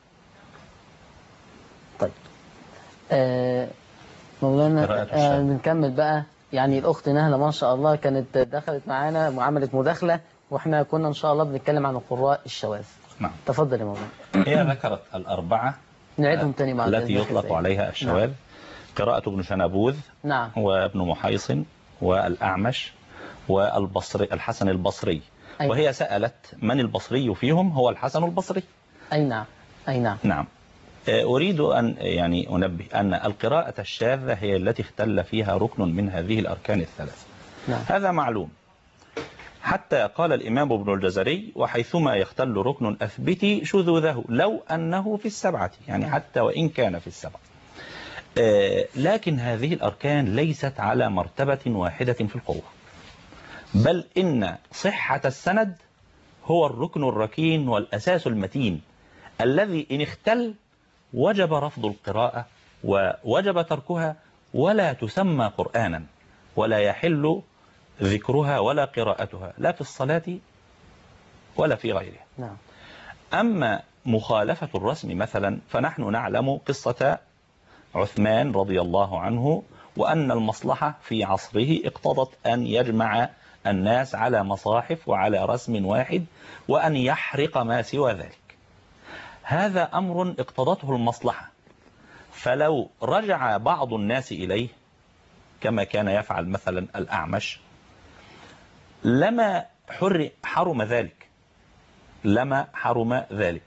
طيب آه مولانا آه بنكمل بقى. يعني الأخت نهلة ما شاء الله كانت دخلت معانا وعملت مداخلة، وإحنا كنا إن شاء الله بنتكلم عن القراء الشواذ. نعم. تفضل يا مولانا. هي ذكرت الأربعة نعيدهم تاني مع التي يطلق عليها الشواذ. نعم. قراءة ابن شنابوذ. نعم. وابن محيصن والأعمش والبصري الحسن البصري. أي. وهي سألت من البصري فيهم؟ هو الحسن البصري. أي نعم. أي نعم. نعم. أريد أن يعني أنبه أن القراءة الشاذة هي التي اختل فيها ركن من هذه الأركان الثلاث. نعم. هذا معلوم. حتى قال الإمام ابن الجزري: وحيثما يختل ركن أثبتي شذوذه لو أنه في السبعة، يعني حتى وإن كان في السبعة. لكن هذه الأركان ليست على مرتبة واحدة في القوة، بل إن صحة السند هو الركن الركين والأساس المتين الذي إن اختل وجب رفض القراءة ووجب تركها، ولا تسمى قرآنا، ولا يحل ذكرها ولا قراءتها لا في الصلاة ولا في غيرها. نعم. أما مخالفة الرسم مثلا فنحن نعلم قصة عثمان رضي الله عنه، وأن المصلحة في عصره اقتضت أن يجمع الناس على مصاحف وعلى رسم واحد، وأن يحرق ما سوى ذلك. هذا أمر اقتضته المصلحة، فلو رجع بعض الناس إليه كما كان يفعل مثلا الأعمش لما حرم ذلك لما حرم ذلك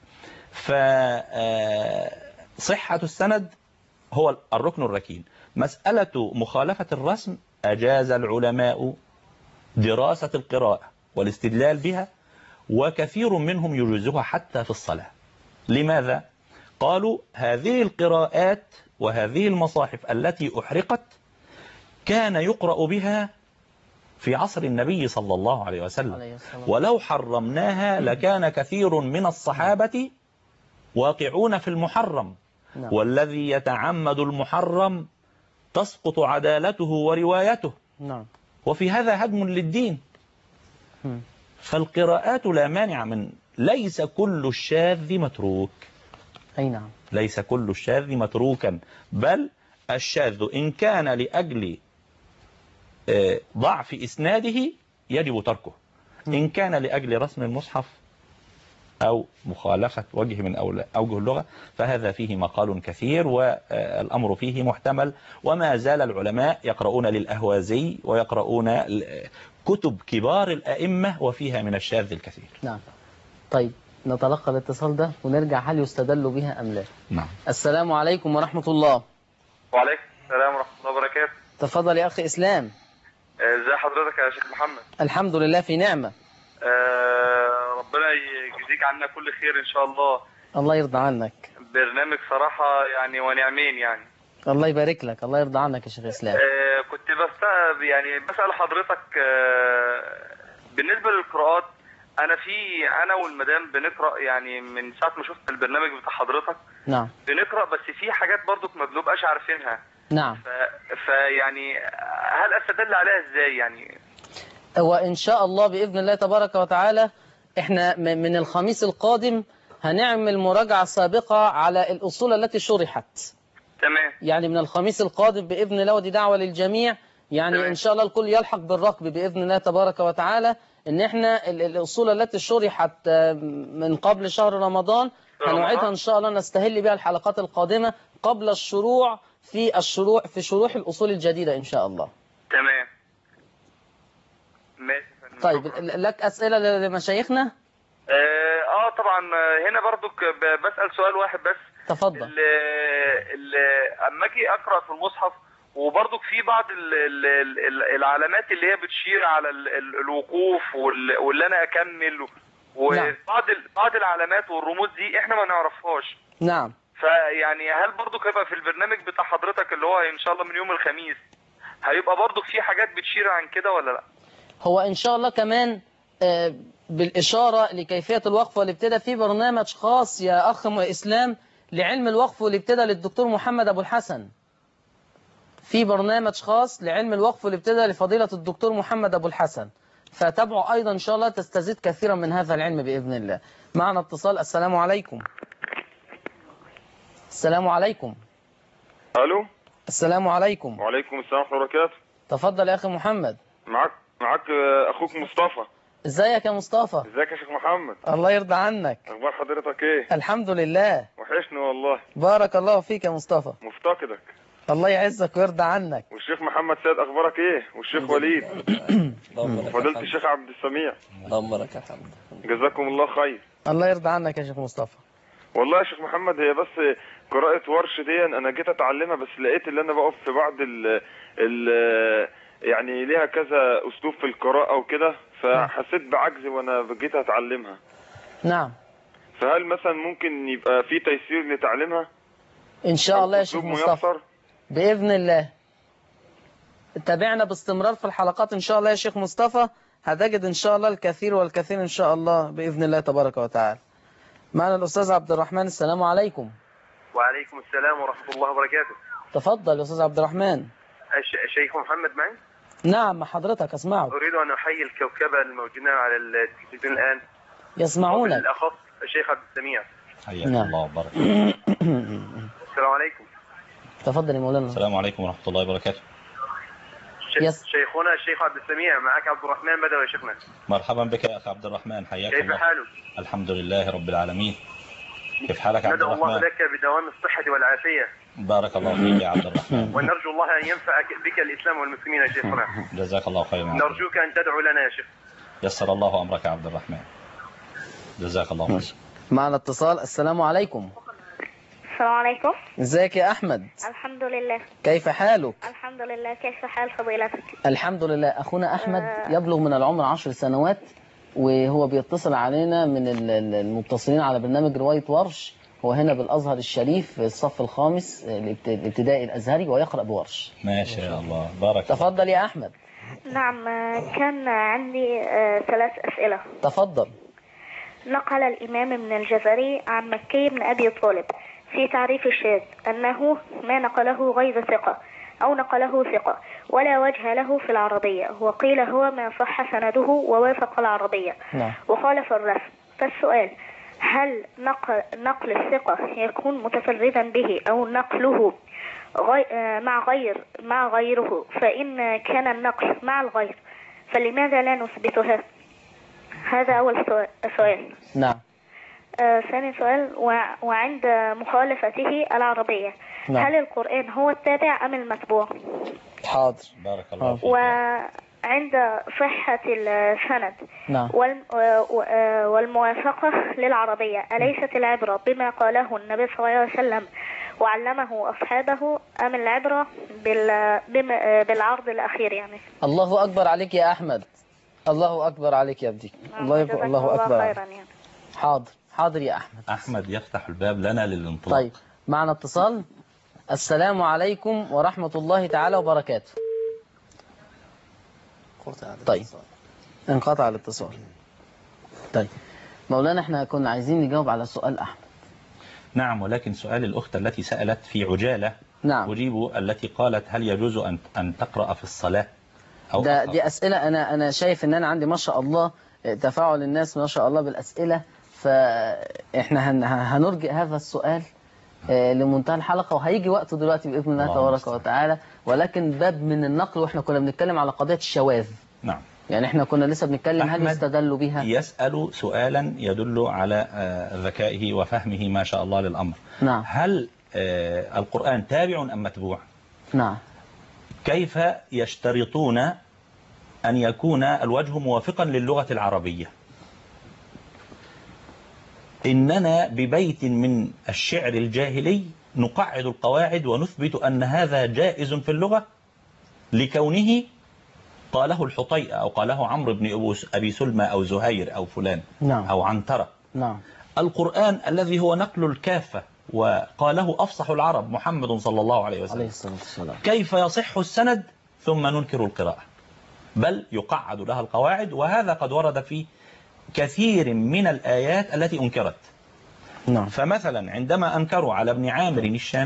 فصحة السند هو الركن الركين. مسألة مخالفة الرسم أجاز العلماء دراسة القراءة والاستدلال بها، وكثير منهم يجوزها حتى في الصلاة. لماذا؟ قالوا هذه القراءات وهذه المصاحف التي أحرقت كان يقرأ بها في عصر النبي صلى الله عليه وسلم، ولو حرمناها لكان كثير من الصحابة واقعون في المحرم. نعم. والذي يتعمد المحرم تسقط عدالته وروايته. نعم. وفي هذا هدم للدين. م. فالقراءات لا مانع من، ليس كل الشاذ متروك. أي نعم. ليس كل الشاذ متروكا، بل الشاذ إن كان لأجل ضعف إسناده يجب تركه، إن كان لأجل رسم المصحف أو مخالفة وجه من أوجه اللغة فهذا فيه مقال كثير والأمر فيه محتمل. وما زال العلماء يقرؤون للأهوازي ويقرؤون كتب كبار الأئمة وفيها من الشاذ الكثير. نعم. طيب نتلقى الاتصال ده ونرجع، هل يستدل بها أم لا؟ نعم. السلام عليكم ورحمة الله. وعليكم السلام ورحمة الله وبركاته. تفضل يا أخي إسلام. ازي حضرتك يا شيخ محمد؟ الحمد لله في نعمة. آه ربنا يجزيك عنا كل خير ان شاء الله. الله يرضى عنك. برنامج صراحة يعني ونعمين يعني. الله يبارك لك، الله يرضى عنك يا شيخ إسلام. آه كنت بس يعني بسأل حضرتك آه بالنسبة للقراءات، انا في انا والمدام بنقرأ يعني من ساعة ما شفت البرنامج بتاع حضرتك. نعم. بنقرأ بس في حاجات برضو ما بنبقاش عارفينها. نعم. فيعني هل استدل عليها ازاي يعني؟ وإن شاء الله بإذن الله تبارك وتعالى احنا من الخميس القادم هنعمل مراجعة سابقة على الأصول التي شرحت. تمام. يعني من الخميس القادم بإذن الله، ودي دعوة للجميع يعني. تمام. إن شاء الله الكل يلحق بالركب بإذن الله تبارك وتعالى، إن احنا الأصول التي شرحت من قبل شهر رمضان هنعيدها إن شاء الله، نستهل بها الحلقات القادمة قبل الشروع في الشروع في شروح الأصول الجديدة إن شاء الله. تمام. ماشي. طيب لك أسئلة لمشايخنا؟ اه, آه طبعا. هنا برضو بسأل سؤال واحد بس. تفضل. اما اجي اقرأ في المصحف وبرضو في بعض ال ال ال العلامات اللي هي بتشير على ال ال الوقوف واللي انا اكمل، وبعض بعض العلامات والرموز دي احنا ما نعرفهاش. نعم. فيعني هل برضو هيبقى في البرنامج بتاع حضرتك اللي هو ان شاء الله من يوم الخميس هيبقى برضو في حاجات بتشير عن كده ولا لا؟ هو ان شاء الله كمان بالإشارة لكيفية الوقف والابتداء في برنامج خاص يا أخ إسلام لعلم الوقف والابتداء للدكتور محمد أبو الحسن في برنامج خاص لعلم الوقف والابتداء لفضيلة الدكتور محمد أبو الحسن، فتابعوا أيضا إن شاء الله تستزيد كثيرا من هذا العلم بإذن الله. معنا اتصال. السلام عليكم. السلام عليكم. الو. السلام عليكم. وعليكم السلام ورحمه الله وبركاته. تفضل يا اخي محمد. معاك معاك اخوك مصطفى. ازيك يا مصطفى؟ ازيك يا شيخ محمد؟ الله يرضى عنك. اخبار حضرتك ايه؟ الحمد لله. وحشني والله. بارك الله فيك يا مصطفى. مفتقدك. الله يعزك ويرضى عنك. والشيخ محمد سيد اخبارك ايه؟ والشيخ وليد. فضيلة الشيخ عبد السميع. دمرك يا حمد. جزاكم الله خير. الله يرضى عنك يا شيخ مصطفى. والله يا شيخ محمد هي بس قراءة ورش دي انا جيت اتعلمها، بس لقيت اللي انا بقف في بعض ال ال يعني ليها كذا اسلوب في القراءة وكده، فحسيت بعجز وانا جيت اتعلمها. نعم. فهل مثلا ممكن يبقى في تيسير لتعليمها؟ ان شاء الله يا شيخ مصطفى باذن الله. تابعنا باستمرار في الحلقات ان شاء الله يا شيخ مصطفى، هتجد ان شاء الله الكثير والكثير ان شاء الله باذن الله تبارك وتعالى. معنا الاستاذ عبد الرحمن. السلام عليكم. وعليكم السلام ورحمة الله وبركاته. تفضل يا استاذ عبد الرحمن. الشيخ محمد معي؟ نعم مع حضرتك اسمعك. أريد أن أحيي الكوكبة الموجودين على التلفزيون الآن. يسمعونك. بالأخص الشيخ عبد السميع. حياك الله وبارك. السلام عليكم. تفضل يا مولانا. السلام عليكم ورحمة الله وبركاته. يس. شيخنا الشيخ عبد السميع، معك عبد الرحمن بدوي يا شيخنا. مرحبا بك يا أخي عبد الرحمن، حياك الله. كيف حالك؟ الحمد لله رب العالمين. كيف حالك عبد الرحمن؟ ندعو الله لك بدوام الصحة والعافية. بارك الله فيك يا عبد الرحمن. ونرجو الله أن ينفعك بك الإسلام والمسلمين يا شيخنا. جزاك الله خيرا. نرجوك أن تدعو لنا يا شيخ. يسر الله أمرك يا عبد الرحمن. جزاك الله خيرا. معنا اتصال. السلام عليكم. السلام عليكم. ازيك يا أحمد؟ الحمد لله. كيف حالك؟ الحمد لله. كيف حال فضيلتك؟ الحمد لله. أخونا أحمد يبلغ من العمر عشر سنوات، وهو بيتصل علينا من المتصلين على برنامج رواية ورش. هو هنا بالأزهر الشريف في الصف الخامس الابتدائي الأزهري، ويقرأ بورش. ما شاء الله. بارك. تفضل يا أحمد. نعم، كان عندي ثلاث أسئلة. تفضل. نقل الإمام ابن الجزري عن مكي بن أبي طالب في تعريف الشاذ أنه ما نقله غير ثقة أو نقله ثقة ولا وجه له في العربية، وقيل هو ما صح سنده ووافق العربية. نعم. وخالف الرسم. فالسؤال: هل نقل, نقل الثقة يكون متفردا به أو نقله غي مع غير مع غيره؟ فإن كان النقل مع الغير فلماذا لا نثبتها؟ هذا أول سؤال. نعم. آه ثاني سؤال: وعند مخالفته العربية، نعم، هل القرآن هو التابع أم المتبوع؟ حاضر. بارك الله فيك. وعند صحة السند، نعم، والموافقة للعربية، أليست العبرة بما قاله النبي صلى الله عليه وسلم وعلمه أصحابه أم العبرة بالعرض الأخير يعني؟ الله أكبر عليك يا أحمد. الله أكبر عليك يا ابني. الله يكبر. الله أكبر. يعني. حاضر حاضر يا أحمد. أحمد يفتح الباب لنا للانطلاق. طيب معنا اتصال. السلام عليكم ورحمة الله تعالى وبركاته. طيب انقطع الاتصال. طيب مولانا احنا كنا عايزين نجاوب على سؤال أحمد. نعم، ولكن سؤال الأخت التي سألت في عجالة، نعم، أجيب التي قالت هل يجوز أن أن تقرأ في الصلاة أو ده دي أسئلة. أنا أنا شايف إن أنا عندي ما شاء الله تفاعل الناس ما شاء الله بالأسئلة، فإحنا هن هنرجئ هذا السؤال لمنتهى الحلقة، وهيجي وقته دلوقتي بإذن الله تبارك وتعالى. ولكن باب من النقل، وإحنا كنا بنتكلم على قضية الشواذ. نعم. يعني إحنا كنا لسه بنتكلم هل يستدل بها. يسأل سؤالا يدل على ذكائه وفهمه ما شاء الله للأمر. نعم. هل القرآن تابع أم متبوع؟ نعم. كيف يشترطون أن يكون الوجه موافقا للغة العربية؟ إننا ببيت من الشعر الجاهلي نقعد القواعد ونثبت أن هذا جائز في اللغة لكونه قاله الحطيئة أو قاله عمرو بن أبي سلمى أو زهير أو فلان، نعم، أو عنترة. نعم. القرآن الذي هو نقل الكافة وقاله أفصح العرب محمد صلى الله عليه وسلم، عليه الصلاة والسلام، كيف يصح السند ثم ننكر القراءة؟ بل يقعد لها القواعد، وهذا قد ورد في كثير من الآيات التي أنكرت. نعم. فمثلا عندما أنكروا على ابن عامر الشامي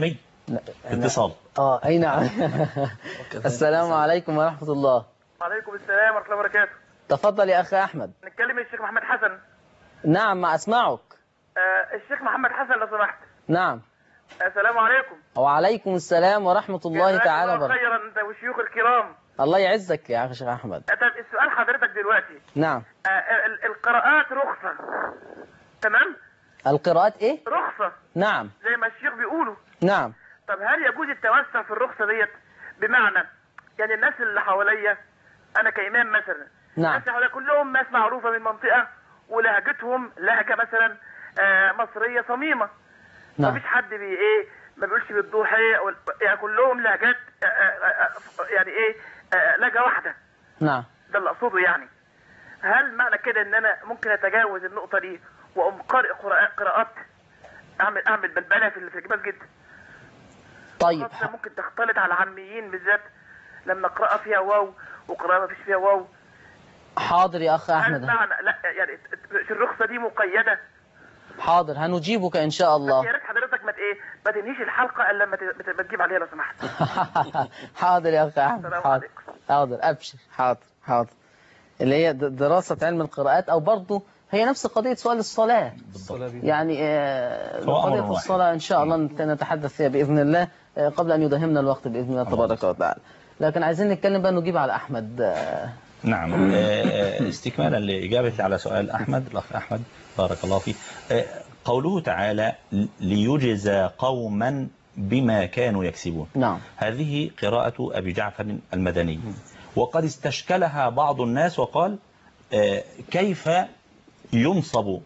اتصال. اه اي نعم. السلام عليكم ورحمة الله. وعليكم السلام ورحمة الله وبركاته. تفضل يا أخي أحمد. نتكلم الشيخ محمد حسن. نعم ما أسمعك. آه الشيخ محمد حسن لو سمحت. نعم. السلام عليكم. وعليكم السلام ورحمة الله تعالى وبركاته. خيرا أنت والشيوخ الكرام. الله يعزك يا أخي الشيخ أحمد. طب السؤال حضرتك دلوقتي. نعم. آه القراءات رخصة. تمام؟ القراءات إيه؟ رخصة. نعم. زي ما الشيخ بيقولوا. نعم. طب هل يجوز التوسع في الرخصة ديت؟ بمعنى يعني الناس اللي حواليا أنا كإمام مثلا. نعم. الناس اللي حواليا كلهم ناس معروفة من منطقة ولهجتهم لهجة مثلا آه مصرية صميمة. نعم. مفيش حد بي ايه ما بيقولش بالضوحية يعني كلهم لهجات آه آه يعني ايه آه لهجة واحدة. نعم. ده اللي اقصده يعني. هل معنى كده ان انا ممكن اتجاوز النقطة دي واقوم قارئ قراءات اعمل اعمل بلبلة في في المسجد؟ طيب ممكن تختلط على العاميين بالذات لما قراءة فيها واو وقراءة ما فيش فيها واو. حاضر يا أخ أحمد. هل معنى لا يعني الرخصة دي مقيدة؟ حاضر هنجيبك إن شاء الله. يا ريت حضرتك ما ايه ما تنهيش الحلقة إلا لما ما تجيب عليها لو سمحت. حاضر يا أخ أحمد. السلام حاضر. عليكم. حاضر أبشر. حاضر حاضر. اللي هي دراسة علم القراءات أو برضه هي نفس قضية سؤال الصلاة. يعني آه قضية الصلاة إن شاء الله نتحدث فيها بإذن الله آه قبل أن يدهمنا الوقت بإذن الله تبارك وتعالى. لكن عايزين نتكلم بقى نجيب على أحمد. آه نعم. استكمالا لإجابة على سؤال أحمد الأخ أحمد بارك الله فيه. قوله تعالى ليجزى قوما بما كانوا يكسبون. نعم. هذه قراءة أبي جعفر المدني، وقد استشكلها بعض الناس وقال كيف ينصب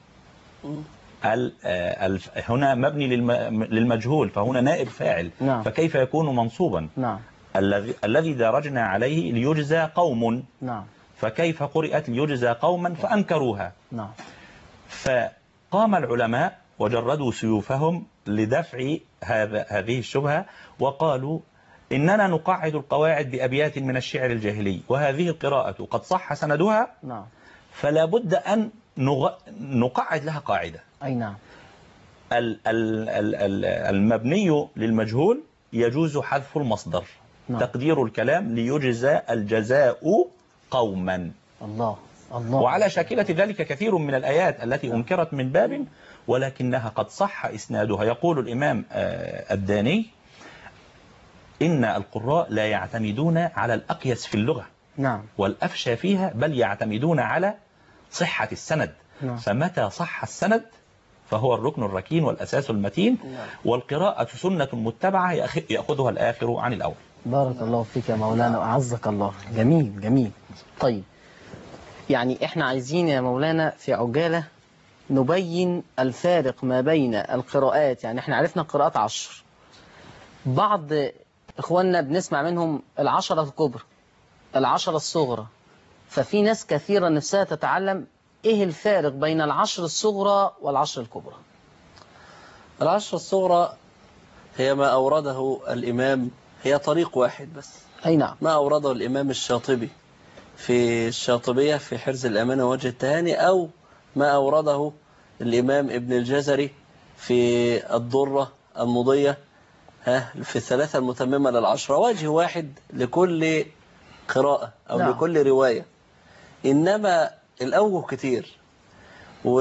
هنا مبني للمجهول فهنا نائب فاعل. نعم. فكيف يكون منصوبا؟ نعم. الذي الذي درجنا عليه ليجزى قوم. نعم. فكيف قرئت ليجزى قوما فأنكروها. نعم. فقام العلماء وجردوا سيوفهم لدفع هذا هذه الشبهة وقالوا إننا نقعد القواعد بأبيات من الشعر الجاهلي وهذه القراءة قد صح سندها. نعم. فلا بد أن نغ... نقعد لها قاعدة. أي نعم. ال... ال... ال... المبني للمجهول يجوز حذف المصدر. نعم. تقدير الكلام ليجزى الجزاء قوما. الله الله. وعلى شاكلة ذلك كثير من الآيات التي أنكرت من باب ولكنها قد صح إسنادها. يقول الإمام الداني إن القراء لا يعتمدون على الأقيس في اللغة. نعم. والأفشى فيها بل يعتمدون على صحة السند. نعم. فمتى صح السند فهو الركن الركين والأساس المتين. نعم. والقراءة سنة متبعة يأخذها الآخر عن الأول. بارك الله فيك يا مولانا وأعزك الله. جميل جميل. طيب يعني احنا عايزين يا مولانا في عجالة نبين الفارق ما بين القراءات. يعني احنا عرفنا قراءات عشر، بعض اخواننا بنسمع منهم العشرة الكبرى العشرة الصغرى، ففي ناس كثيرة نفسها تتعلم ايه الفارق بين العشر الصغرى والعشر الكبرى. العشر الصغرى هي ما أورده الإمام، هي طريق واحد بس. أي نعم. ما أورده الإمام الشاطبي في الشاطبية في حرز الأمانة ووجه التهاني، أو ما أورده الإمام ابن الجزري في الضرة المضية ها في الثلاثة المتممة للعشرة. وجه واحد لكل قراءة أو نعم. لكل رواية، إنما الأوجه كتير و...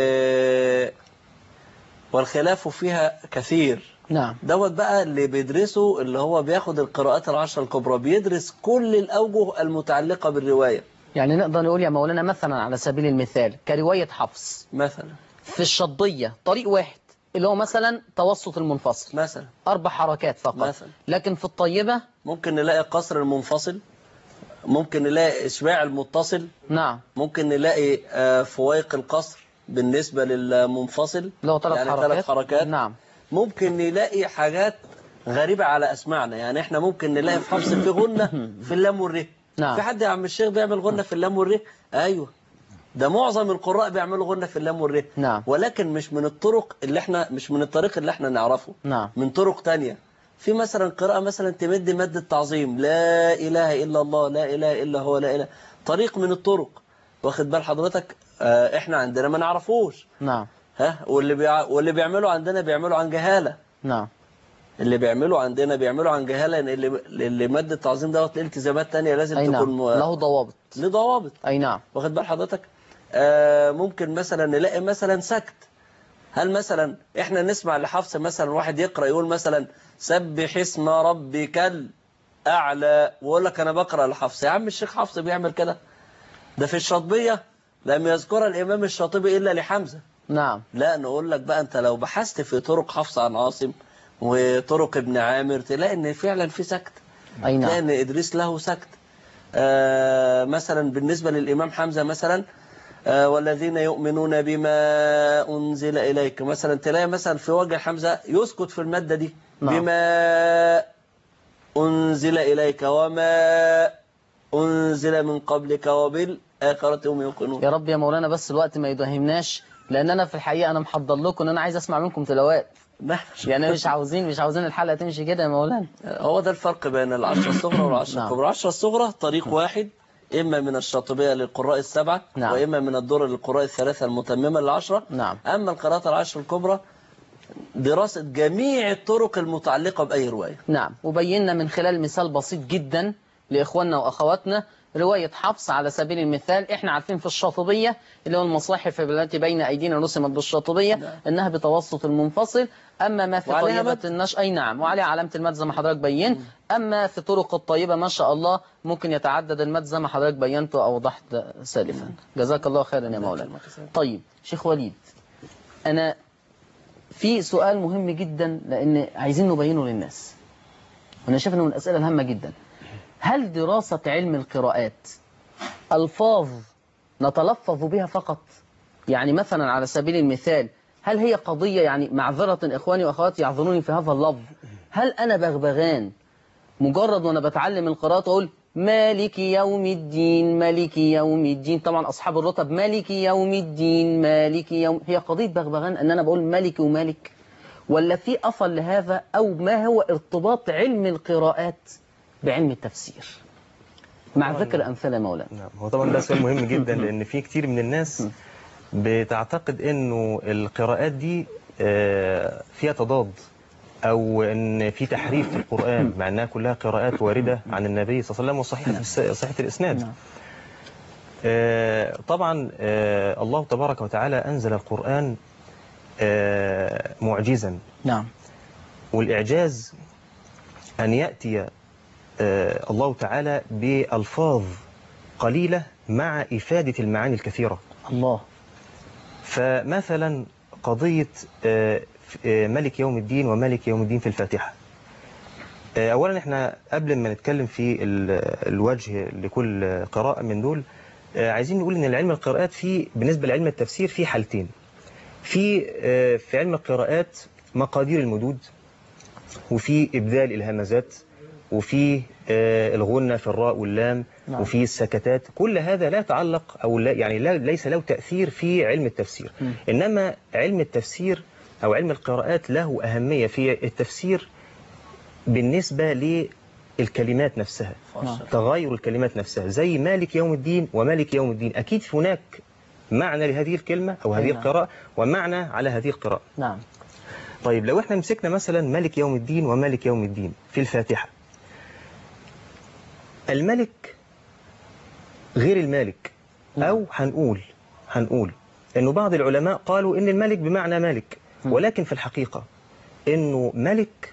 والخلاف فيها كثير. نعم. دوت بقى اللي بيدرسه اللي هو بياخد القراءات العشر الكبرى، بيدرس كل الأوجه المتعلقة بالرواية. يعني نقدر نقول يا مولانا مثلا على سبيل المثال كرواية حفص مثلا في الشضية طريق واحد اللي هو مثلا توسط المنفصل مثلا أربع حركات فقط مثلا. لكن في الطيبة ممكن نلاقي قصر المنفصل، ممكن نلاقي إشباع المتصل. نعم. ممكن نلاقي فوائق القصر بالنسبة للمنفصل لو ثلاث يعني حركات. ثلاث حركات. نعم. ممكن نلاقي حاجات غريبة على أسماعنا، يعني احنا ممكن نلاقي في حفص في غنة في اللام والره. نعم. في حد يا عم الشيخ بيعمل غنة في اللام والره؟ أيوه، ده معظم القراء بيعملوا غنة في اللام والره. نعم. ولكن مش من الطرق اللي احنا مش من الطريق اللي احنا نعرفه. نعم. من طرق تانية. في مثلا قراءة مثلا تمد مد التعظيم، لا إله إلا الله، لا إله إلا هو، لا إله، طريق من الطرق. واخد بال حضرتك؟ اه احنا عندنا ما نعرفوش. نعم. ها واللي بيع... واللي بيعملوا عندنا بيعملوا عن جهالة. نعم. اللي بيعملوا عندنا بيعملوا عن جهاله، ان اللي اللي ماده التعظيم دوت له التزامات ثانيه لازم أي تكون نعم. م... له ضوابط. له ضوابط. اي نعم. واخد بال حضرتك؟ آه ممكن مثلا نلاقي مثلا سكت. هل مثلا احنا نسمع لحفص مثلا واحد يقرا يقول مثلا سبح اسم ربك الاعلى ويقول لك انا بقرا لحفص؟ يا عم الشيخ حفص بيعمل كده. ده في الشاطبيه لم يذكر الامام الشاطبي الا لحمزه. نعم. لا نقول لك بقى انت لو بحثت في طرق حفص عن عاصم وطرق ابن عامر تلاقي ان فعلا في سكت. اي نعم. تلاقي ان ادريس له سكت. آه مثلا بالنسبه للامام حمزه مثلا آه والذين يؤمنون بما انزل اليك مثلا تلاقي مثلا في وجه حمزه يسكت في الماده دي. نعم. بما انزل اليك وما انزل من قبلك وبالاخره هم يوقنون. يا رب يا مولانا بس الوقت ما يدهمناش، لان انا في الحقيقه انا محضر لكم ان انا عايز اسمع منكم تلاوات. يعني مش عاوزين مش عاوزين الحلقه تمشي كده يا مولانا. هو ده الفرق بين العشرة الصغرى والعشرة الكبرى. العشرة الصغرى طريق واحد، اما من الشاطبيه للقراء السبعه. نعم. واما من الدور للقراء الثلاثه المتممه للعشره. نعم. اما القراءات العشر الكبرى دراسه جميع الطرق المتعلقه باي روايه. نعم. وبينا من خلال مثال بسيط جدا لاخواننا واخواتنا رواية حفص على سبيل المثال. احنا عارفين في الشاطبية اللي هو المصاحف التي بين ايدينا رسمت بالشاطبية. نعم. انها بتوسط المنفصل. اما ما في طيبة النشر اي نعم وعليها علامة المد زي ما حضرتك بينت. اما في طرق الطيبة ما شاء الله ممكن يتعدد المد زي ما حضرتك بينت واوضحت سالفا. جزاك الله خيرا يا مولانا. طيب شيخ وليد، انا في سؤال مهم جدا لان عايزين نبينه للناس وانا شايف انه من الاسئلة الهامة جدا. هل دراسة علم القراءات ألفاظ نتلفظ بها فقط؟ يعني مثلا على سبيل المثال هل هي قضية يعني معذرة إخواني وأخواتي يعذروني في هذا اللفظ، هل أنا بغبغان مجرد وأنا بتعلم القراءة أقول مالك يوم الدين مالك يوم الدين، طبعا أصحاب الرتب مالك يوم الدين مالك يوم، هي قضية بغبغان أن أنا بقول مالك ومالك، ولا في أصل لهذا، أو ما هو ارتباط علم القراءات بعلم التفسير مع ذكر أمثلة مولانا؟ نعم. هو طبعا ده سؤال مهم جدا لأن في كتير من الناس بتعتقد أنه القراءات دي فيها تضاد أو أن في تحريف في القرآن مع أنها كلها قراءات واردة عن النبي صلى الله عليه وسلم وصحيحة صحيحة الإسناد. طبعا الله تبارك وتعالى أنزل القرآن معجزا. نعم. والإعجاز أن يأتي الله تعالى بألفاظ قليلة مع إفادة المعاني الكثيرة. الله. فمثلا قضية ملك يوم الدين وملك يوم الدين في الفاتحة. أولا احنا قبل ما نتكلم في الوجه لكل قراءة من دول عايزين نقول ان العلم القراءات فيه بالنسبة لعلم التفسير في حالتين. في في علم القراءات مقادير المدود، وفي إبدال الهمزات، وفي الغنة في الراء واللام. نعم. وفي السكتات. كل هذا لا يتعلق أو لا يعني لا ليس له تأثير في علم التفسير. م. إنما علم التفسير أو علم القراءات له أهمية في التفسير بالنسبة للكلمات نفسها. نعم. تغير الكلمات نفسها زي مالك يوم الدين ومالك يوم الدين، أكيد هناك معنى لهذه الكلمة أو هذه القراءة ومعنى على هذه القراءة. نعم. طيب لو احنا مسكنا مثلا مالك يوم الدين ومالك يوم الدين في الفاتحة، الملك غير المالك. أو هنقول هنقول إنه بعض العلماء قالوا إن الملك بمعنى مالك، ولكن في الحقيقة إنه ملك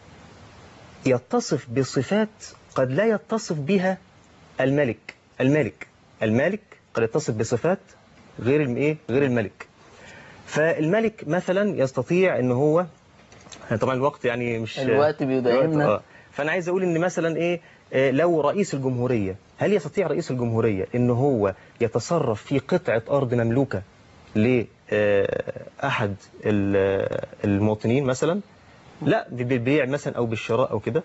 يتصف بصفات قد لا يتصف بها الملك. المالك المالك قد يتصف بصفات غير الإيه غير الملك. فالملك مثلا يستطيع إن هو طبعا الوقت يعني مش الوقت بيداهمنا. فأنا عايز أقول إن مثلا إيه لو رئيس الجمهورية، هل يستطيع رئيس الجمهورية إن هو يتصرف في قطعة أرض مملوكة لأحد المواطنين مثلا؟ لا، بالبيع مثلا أو بالشراء أو كده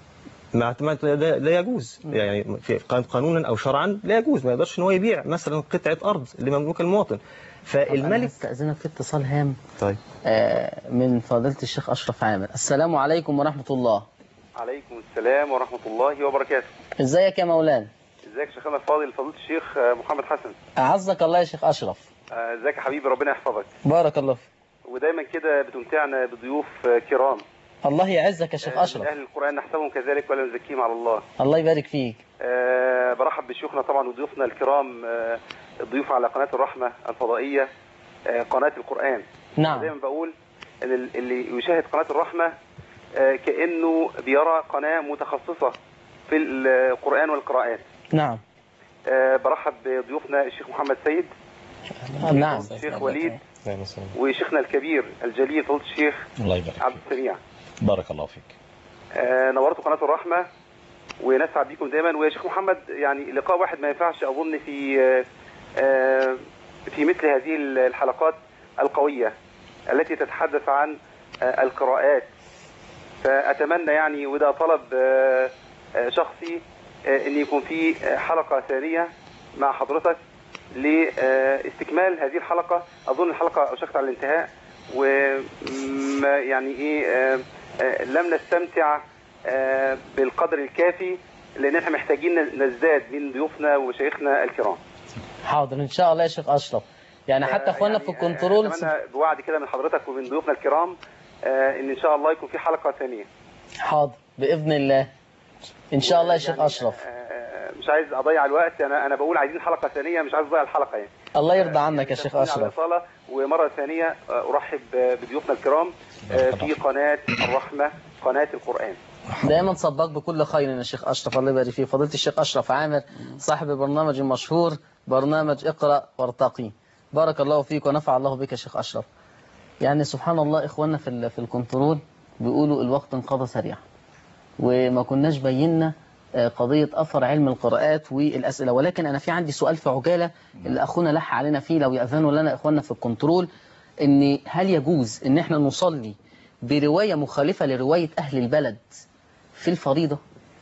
لا يجوز، يعني في قانونا أو شرعا لا يجوز، ما يقدرش إن هو يبيع مثلا قطعة أرض لمملوكة المواطن. فالملك استأذنك في اتصال هام. طيب. آه من فضيلة الشيخ أشرف عامر. السلام عليكم ورحمة الله. عليكم السلام ورحمة الله وبركاته. ازيك يا مولانا؟ ازيك يا شيخنا الفاضل فضيلة الشيخ محمد حسن. أعزك الله يا شيخ أشرف. ازيك يا حبيبي، ربنا يحفظك. بارك الله فيك. ودايما كده بتمتعنا بضيوف كرام. الله يعزك يا شيخ آه، أشرف. من أهل القرآن نحسبهم كذلك ولا نزكيهم على الله. الله يبارك فيك. أه برحب بشيوخنا طبعا وضيوفنا الكرام، أه الضيوف على قناة الرحمة الفضائية، أه قناة القرآن. نعم. دايما بقول ان اللي يشاهد قناة الرحمة أه كأنه بيرى قناة متخصصة في القرآن والقراءات. نعم. أه برحب بضيوفنا الشيخ محمد سيد. نعم. الشيخ وليد وشيخنا الكبير الجليل فضيلة الشيخ الله يبارك عبد السميع. بارك الله فيك. آه نورتوا قناة الرحمة ونسعد بكم دايما. ويا شيخ محمد يعني لقاء واحد ما ينفعش أظن في آه في مثل هذه الحلقات القوية التي تتحدث عن آه القراءات. فأتمنى يعني وده طلب آه آه شخصي آه أن يكون في حلقة ثانية مع حضرتك لاستكمال هذه الحلقة. أظن الحلقة أوشكت على الانتهاء وما يعني إيه آه آه لم نستمتع آه بالقدر الكافي، لأن احنا محتاجين نزداد من ضيوفنا وشيخنا الكرام. حاضر إن شاء الله يا شيخ أشرف. يعني حتى أخواننا يعني في الكنترول أتمنى بوعد كده من حضرتك ومن ضيوفنا الكرام آه إن إن شاء الله يكون في حلقة ثانية. حاضر بإذن الله إن شاء الله يا شيخ يعني أشرف. آه مش عايز أضيع الوقت، أنا أنا بقول عايزين حلقة ثانية، مش عايز أضيع الحلقة يعني. الله يرضى عنك يا شيخ أشرف. ومرة ثانية أرحب بضيوفنا الكرام في قناة الرحمة قناة القرآن. دائما صباك بكل خير يا شيخ أشرف. الله يبارك فيك. فضيلة الشيخ أشرف عامر صاحب البرنامج المشهور برنامج اقرأ وارتقي. بارك الله فيك ونفع الله بك يا شيخ أشرف. يعني سبحان الله إخواننا في في الكنترول بيقولوا الوقت انقضى سريعا وما كناش بينا قضية أثر علم القراءات والأسئلة، ولكن أنا في عندي سؤال في عجالة اللي أخونا لح علينا فيه لو يأذنوا لنا إخواننا في الكنترول، إن هل يجوز إن إحنا نصلي برواية مخالفة لرواية أهل البلد في الفريضة؟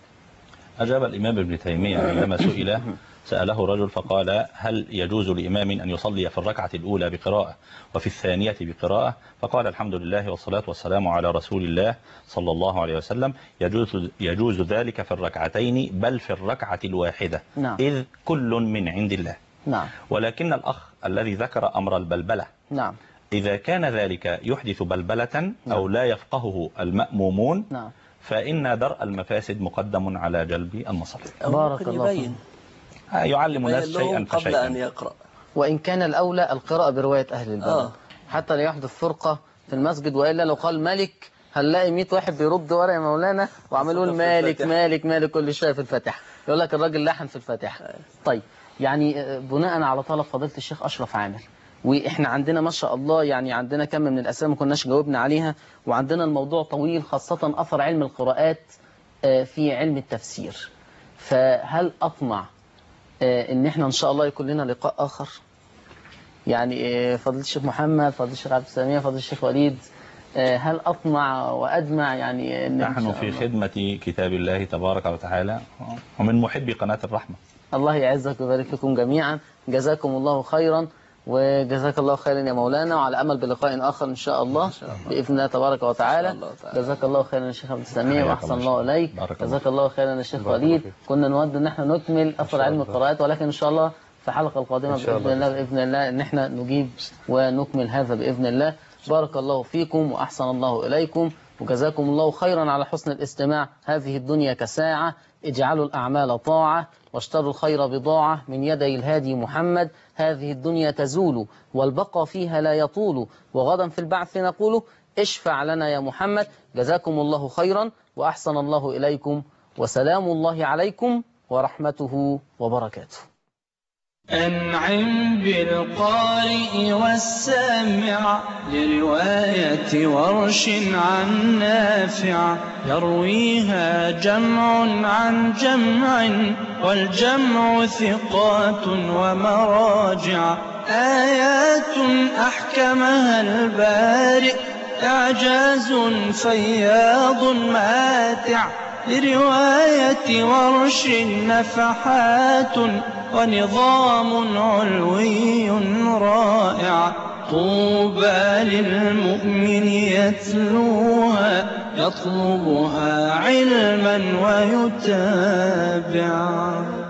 أجاب الإمام ابن تيمية عندما سئل سأله رجل فقال هل يجوز لإمام أن يصلي في الركعة الأولى بقراءة وفي الثانية بقراءة؟ فقال الحمد لله والصلاة والسلام على رسول الله صلى الله عليه وسلم يجوز, يجوز ذلك في الركعتين بل في الركعة الواحدة. نعم. إذ كل من عند الله. نعم. ولكن الأخ الذي ذكر أمر البلبلة نعم. إذا كان ذلك يحدث بلبلة أو لا يفقهه المأمومون نعم. فإن درء المفاسد مقدم على جلب المصالح. بارك الله فيك. يعلم الناس شيئا قبل فشيئا أن يقرأ. وإن كان الأولى القراءة برواية أهل البلد آه. حتى لا يحدث فرقة في المسجد، وإلا لو قال ملك هنلاقي مئة واحد بيرد ورا يا مولانا وعملوا مالك مالك مالك كل شوية في الفاتحة، يقول لك الراجل لحن في الفاتحة. طيب يعني بناء على طلب فضيلة الشيخ أشرف عامر، وإحنا عندنا ما شاء الله يعني عندنا كم من الأسئلة ما كناش جاوبنا عليها، وعندنا الموضوع طويل خاصة أثر علم القراءات في علم التفسير، فهل أطمع ان احنا ان شاء الله يكون لنا لقاء اخر؟ يعني فضيلة الشيخ محمد، فضيلة الشيخ عبد السميع، فضيلة الشيخ وليد، هل اطمع وادمع يعني ان نحن في خدمة كتاب الله تبارك وتعالى ومن محبي قناة الرحمة. الله يعزك ويبارك لكم جميعا. جزاكم الله خيرا وجزاك الله خيرا يا مولانا، وعلى امل بلقاء اخر ان شاء الله باذن الله تبارك وتعالى. جزاك الله خيرا يا شيخ عبد السميع واحسن الله اليك. جزاك الله خيرا يا شيخ وليد. كنا نود ان احنا نكمل اثر علم القراءات، ولكن ان شاء الله في الحلقه القادمه باذن الله باذن الله ان احنا نجيب ونكمل هذا باذن الله. بارك الله فيكم واحسن الله اليكم وجزاكم الله خيرا على حسن الاستماع. هذه الدنيا كساعة، اجعلوا الأعمال طاعة واشتروا الخير بضاعة من يدي الهادي محمد. هذه الدنيا تزول والبقى فيها لا يطول، وغدا في البعث نقول اشفع لنا يا محمد. جزاكم الله خيرا وأحسن الله إليكم، وسلام الله عليكم ورحمته وبركاته. أنعم بالقارئ والسامع لرواية ورش عن نافع، يرويها جمع عن جمع والجمع ثقات ومراجع، آيات أحكمها البارئ إعجاز فياض ماتع، لرواية ورش نفحات ونظام علوي رائع، طوبى للمؤمن يتلوها يطلبها علما ويتابع.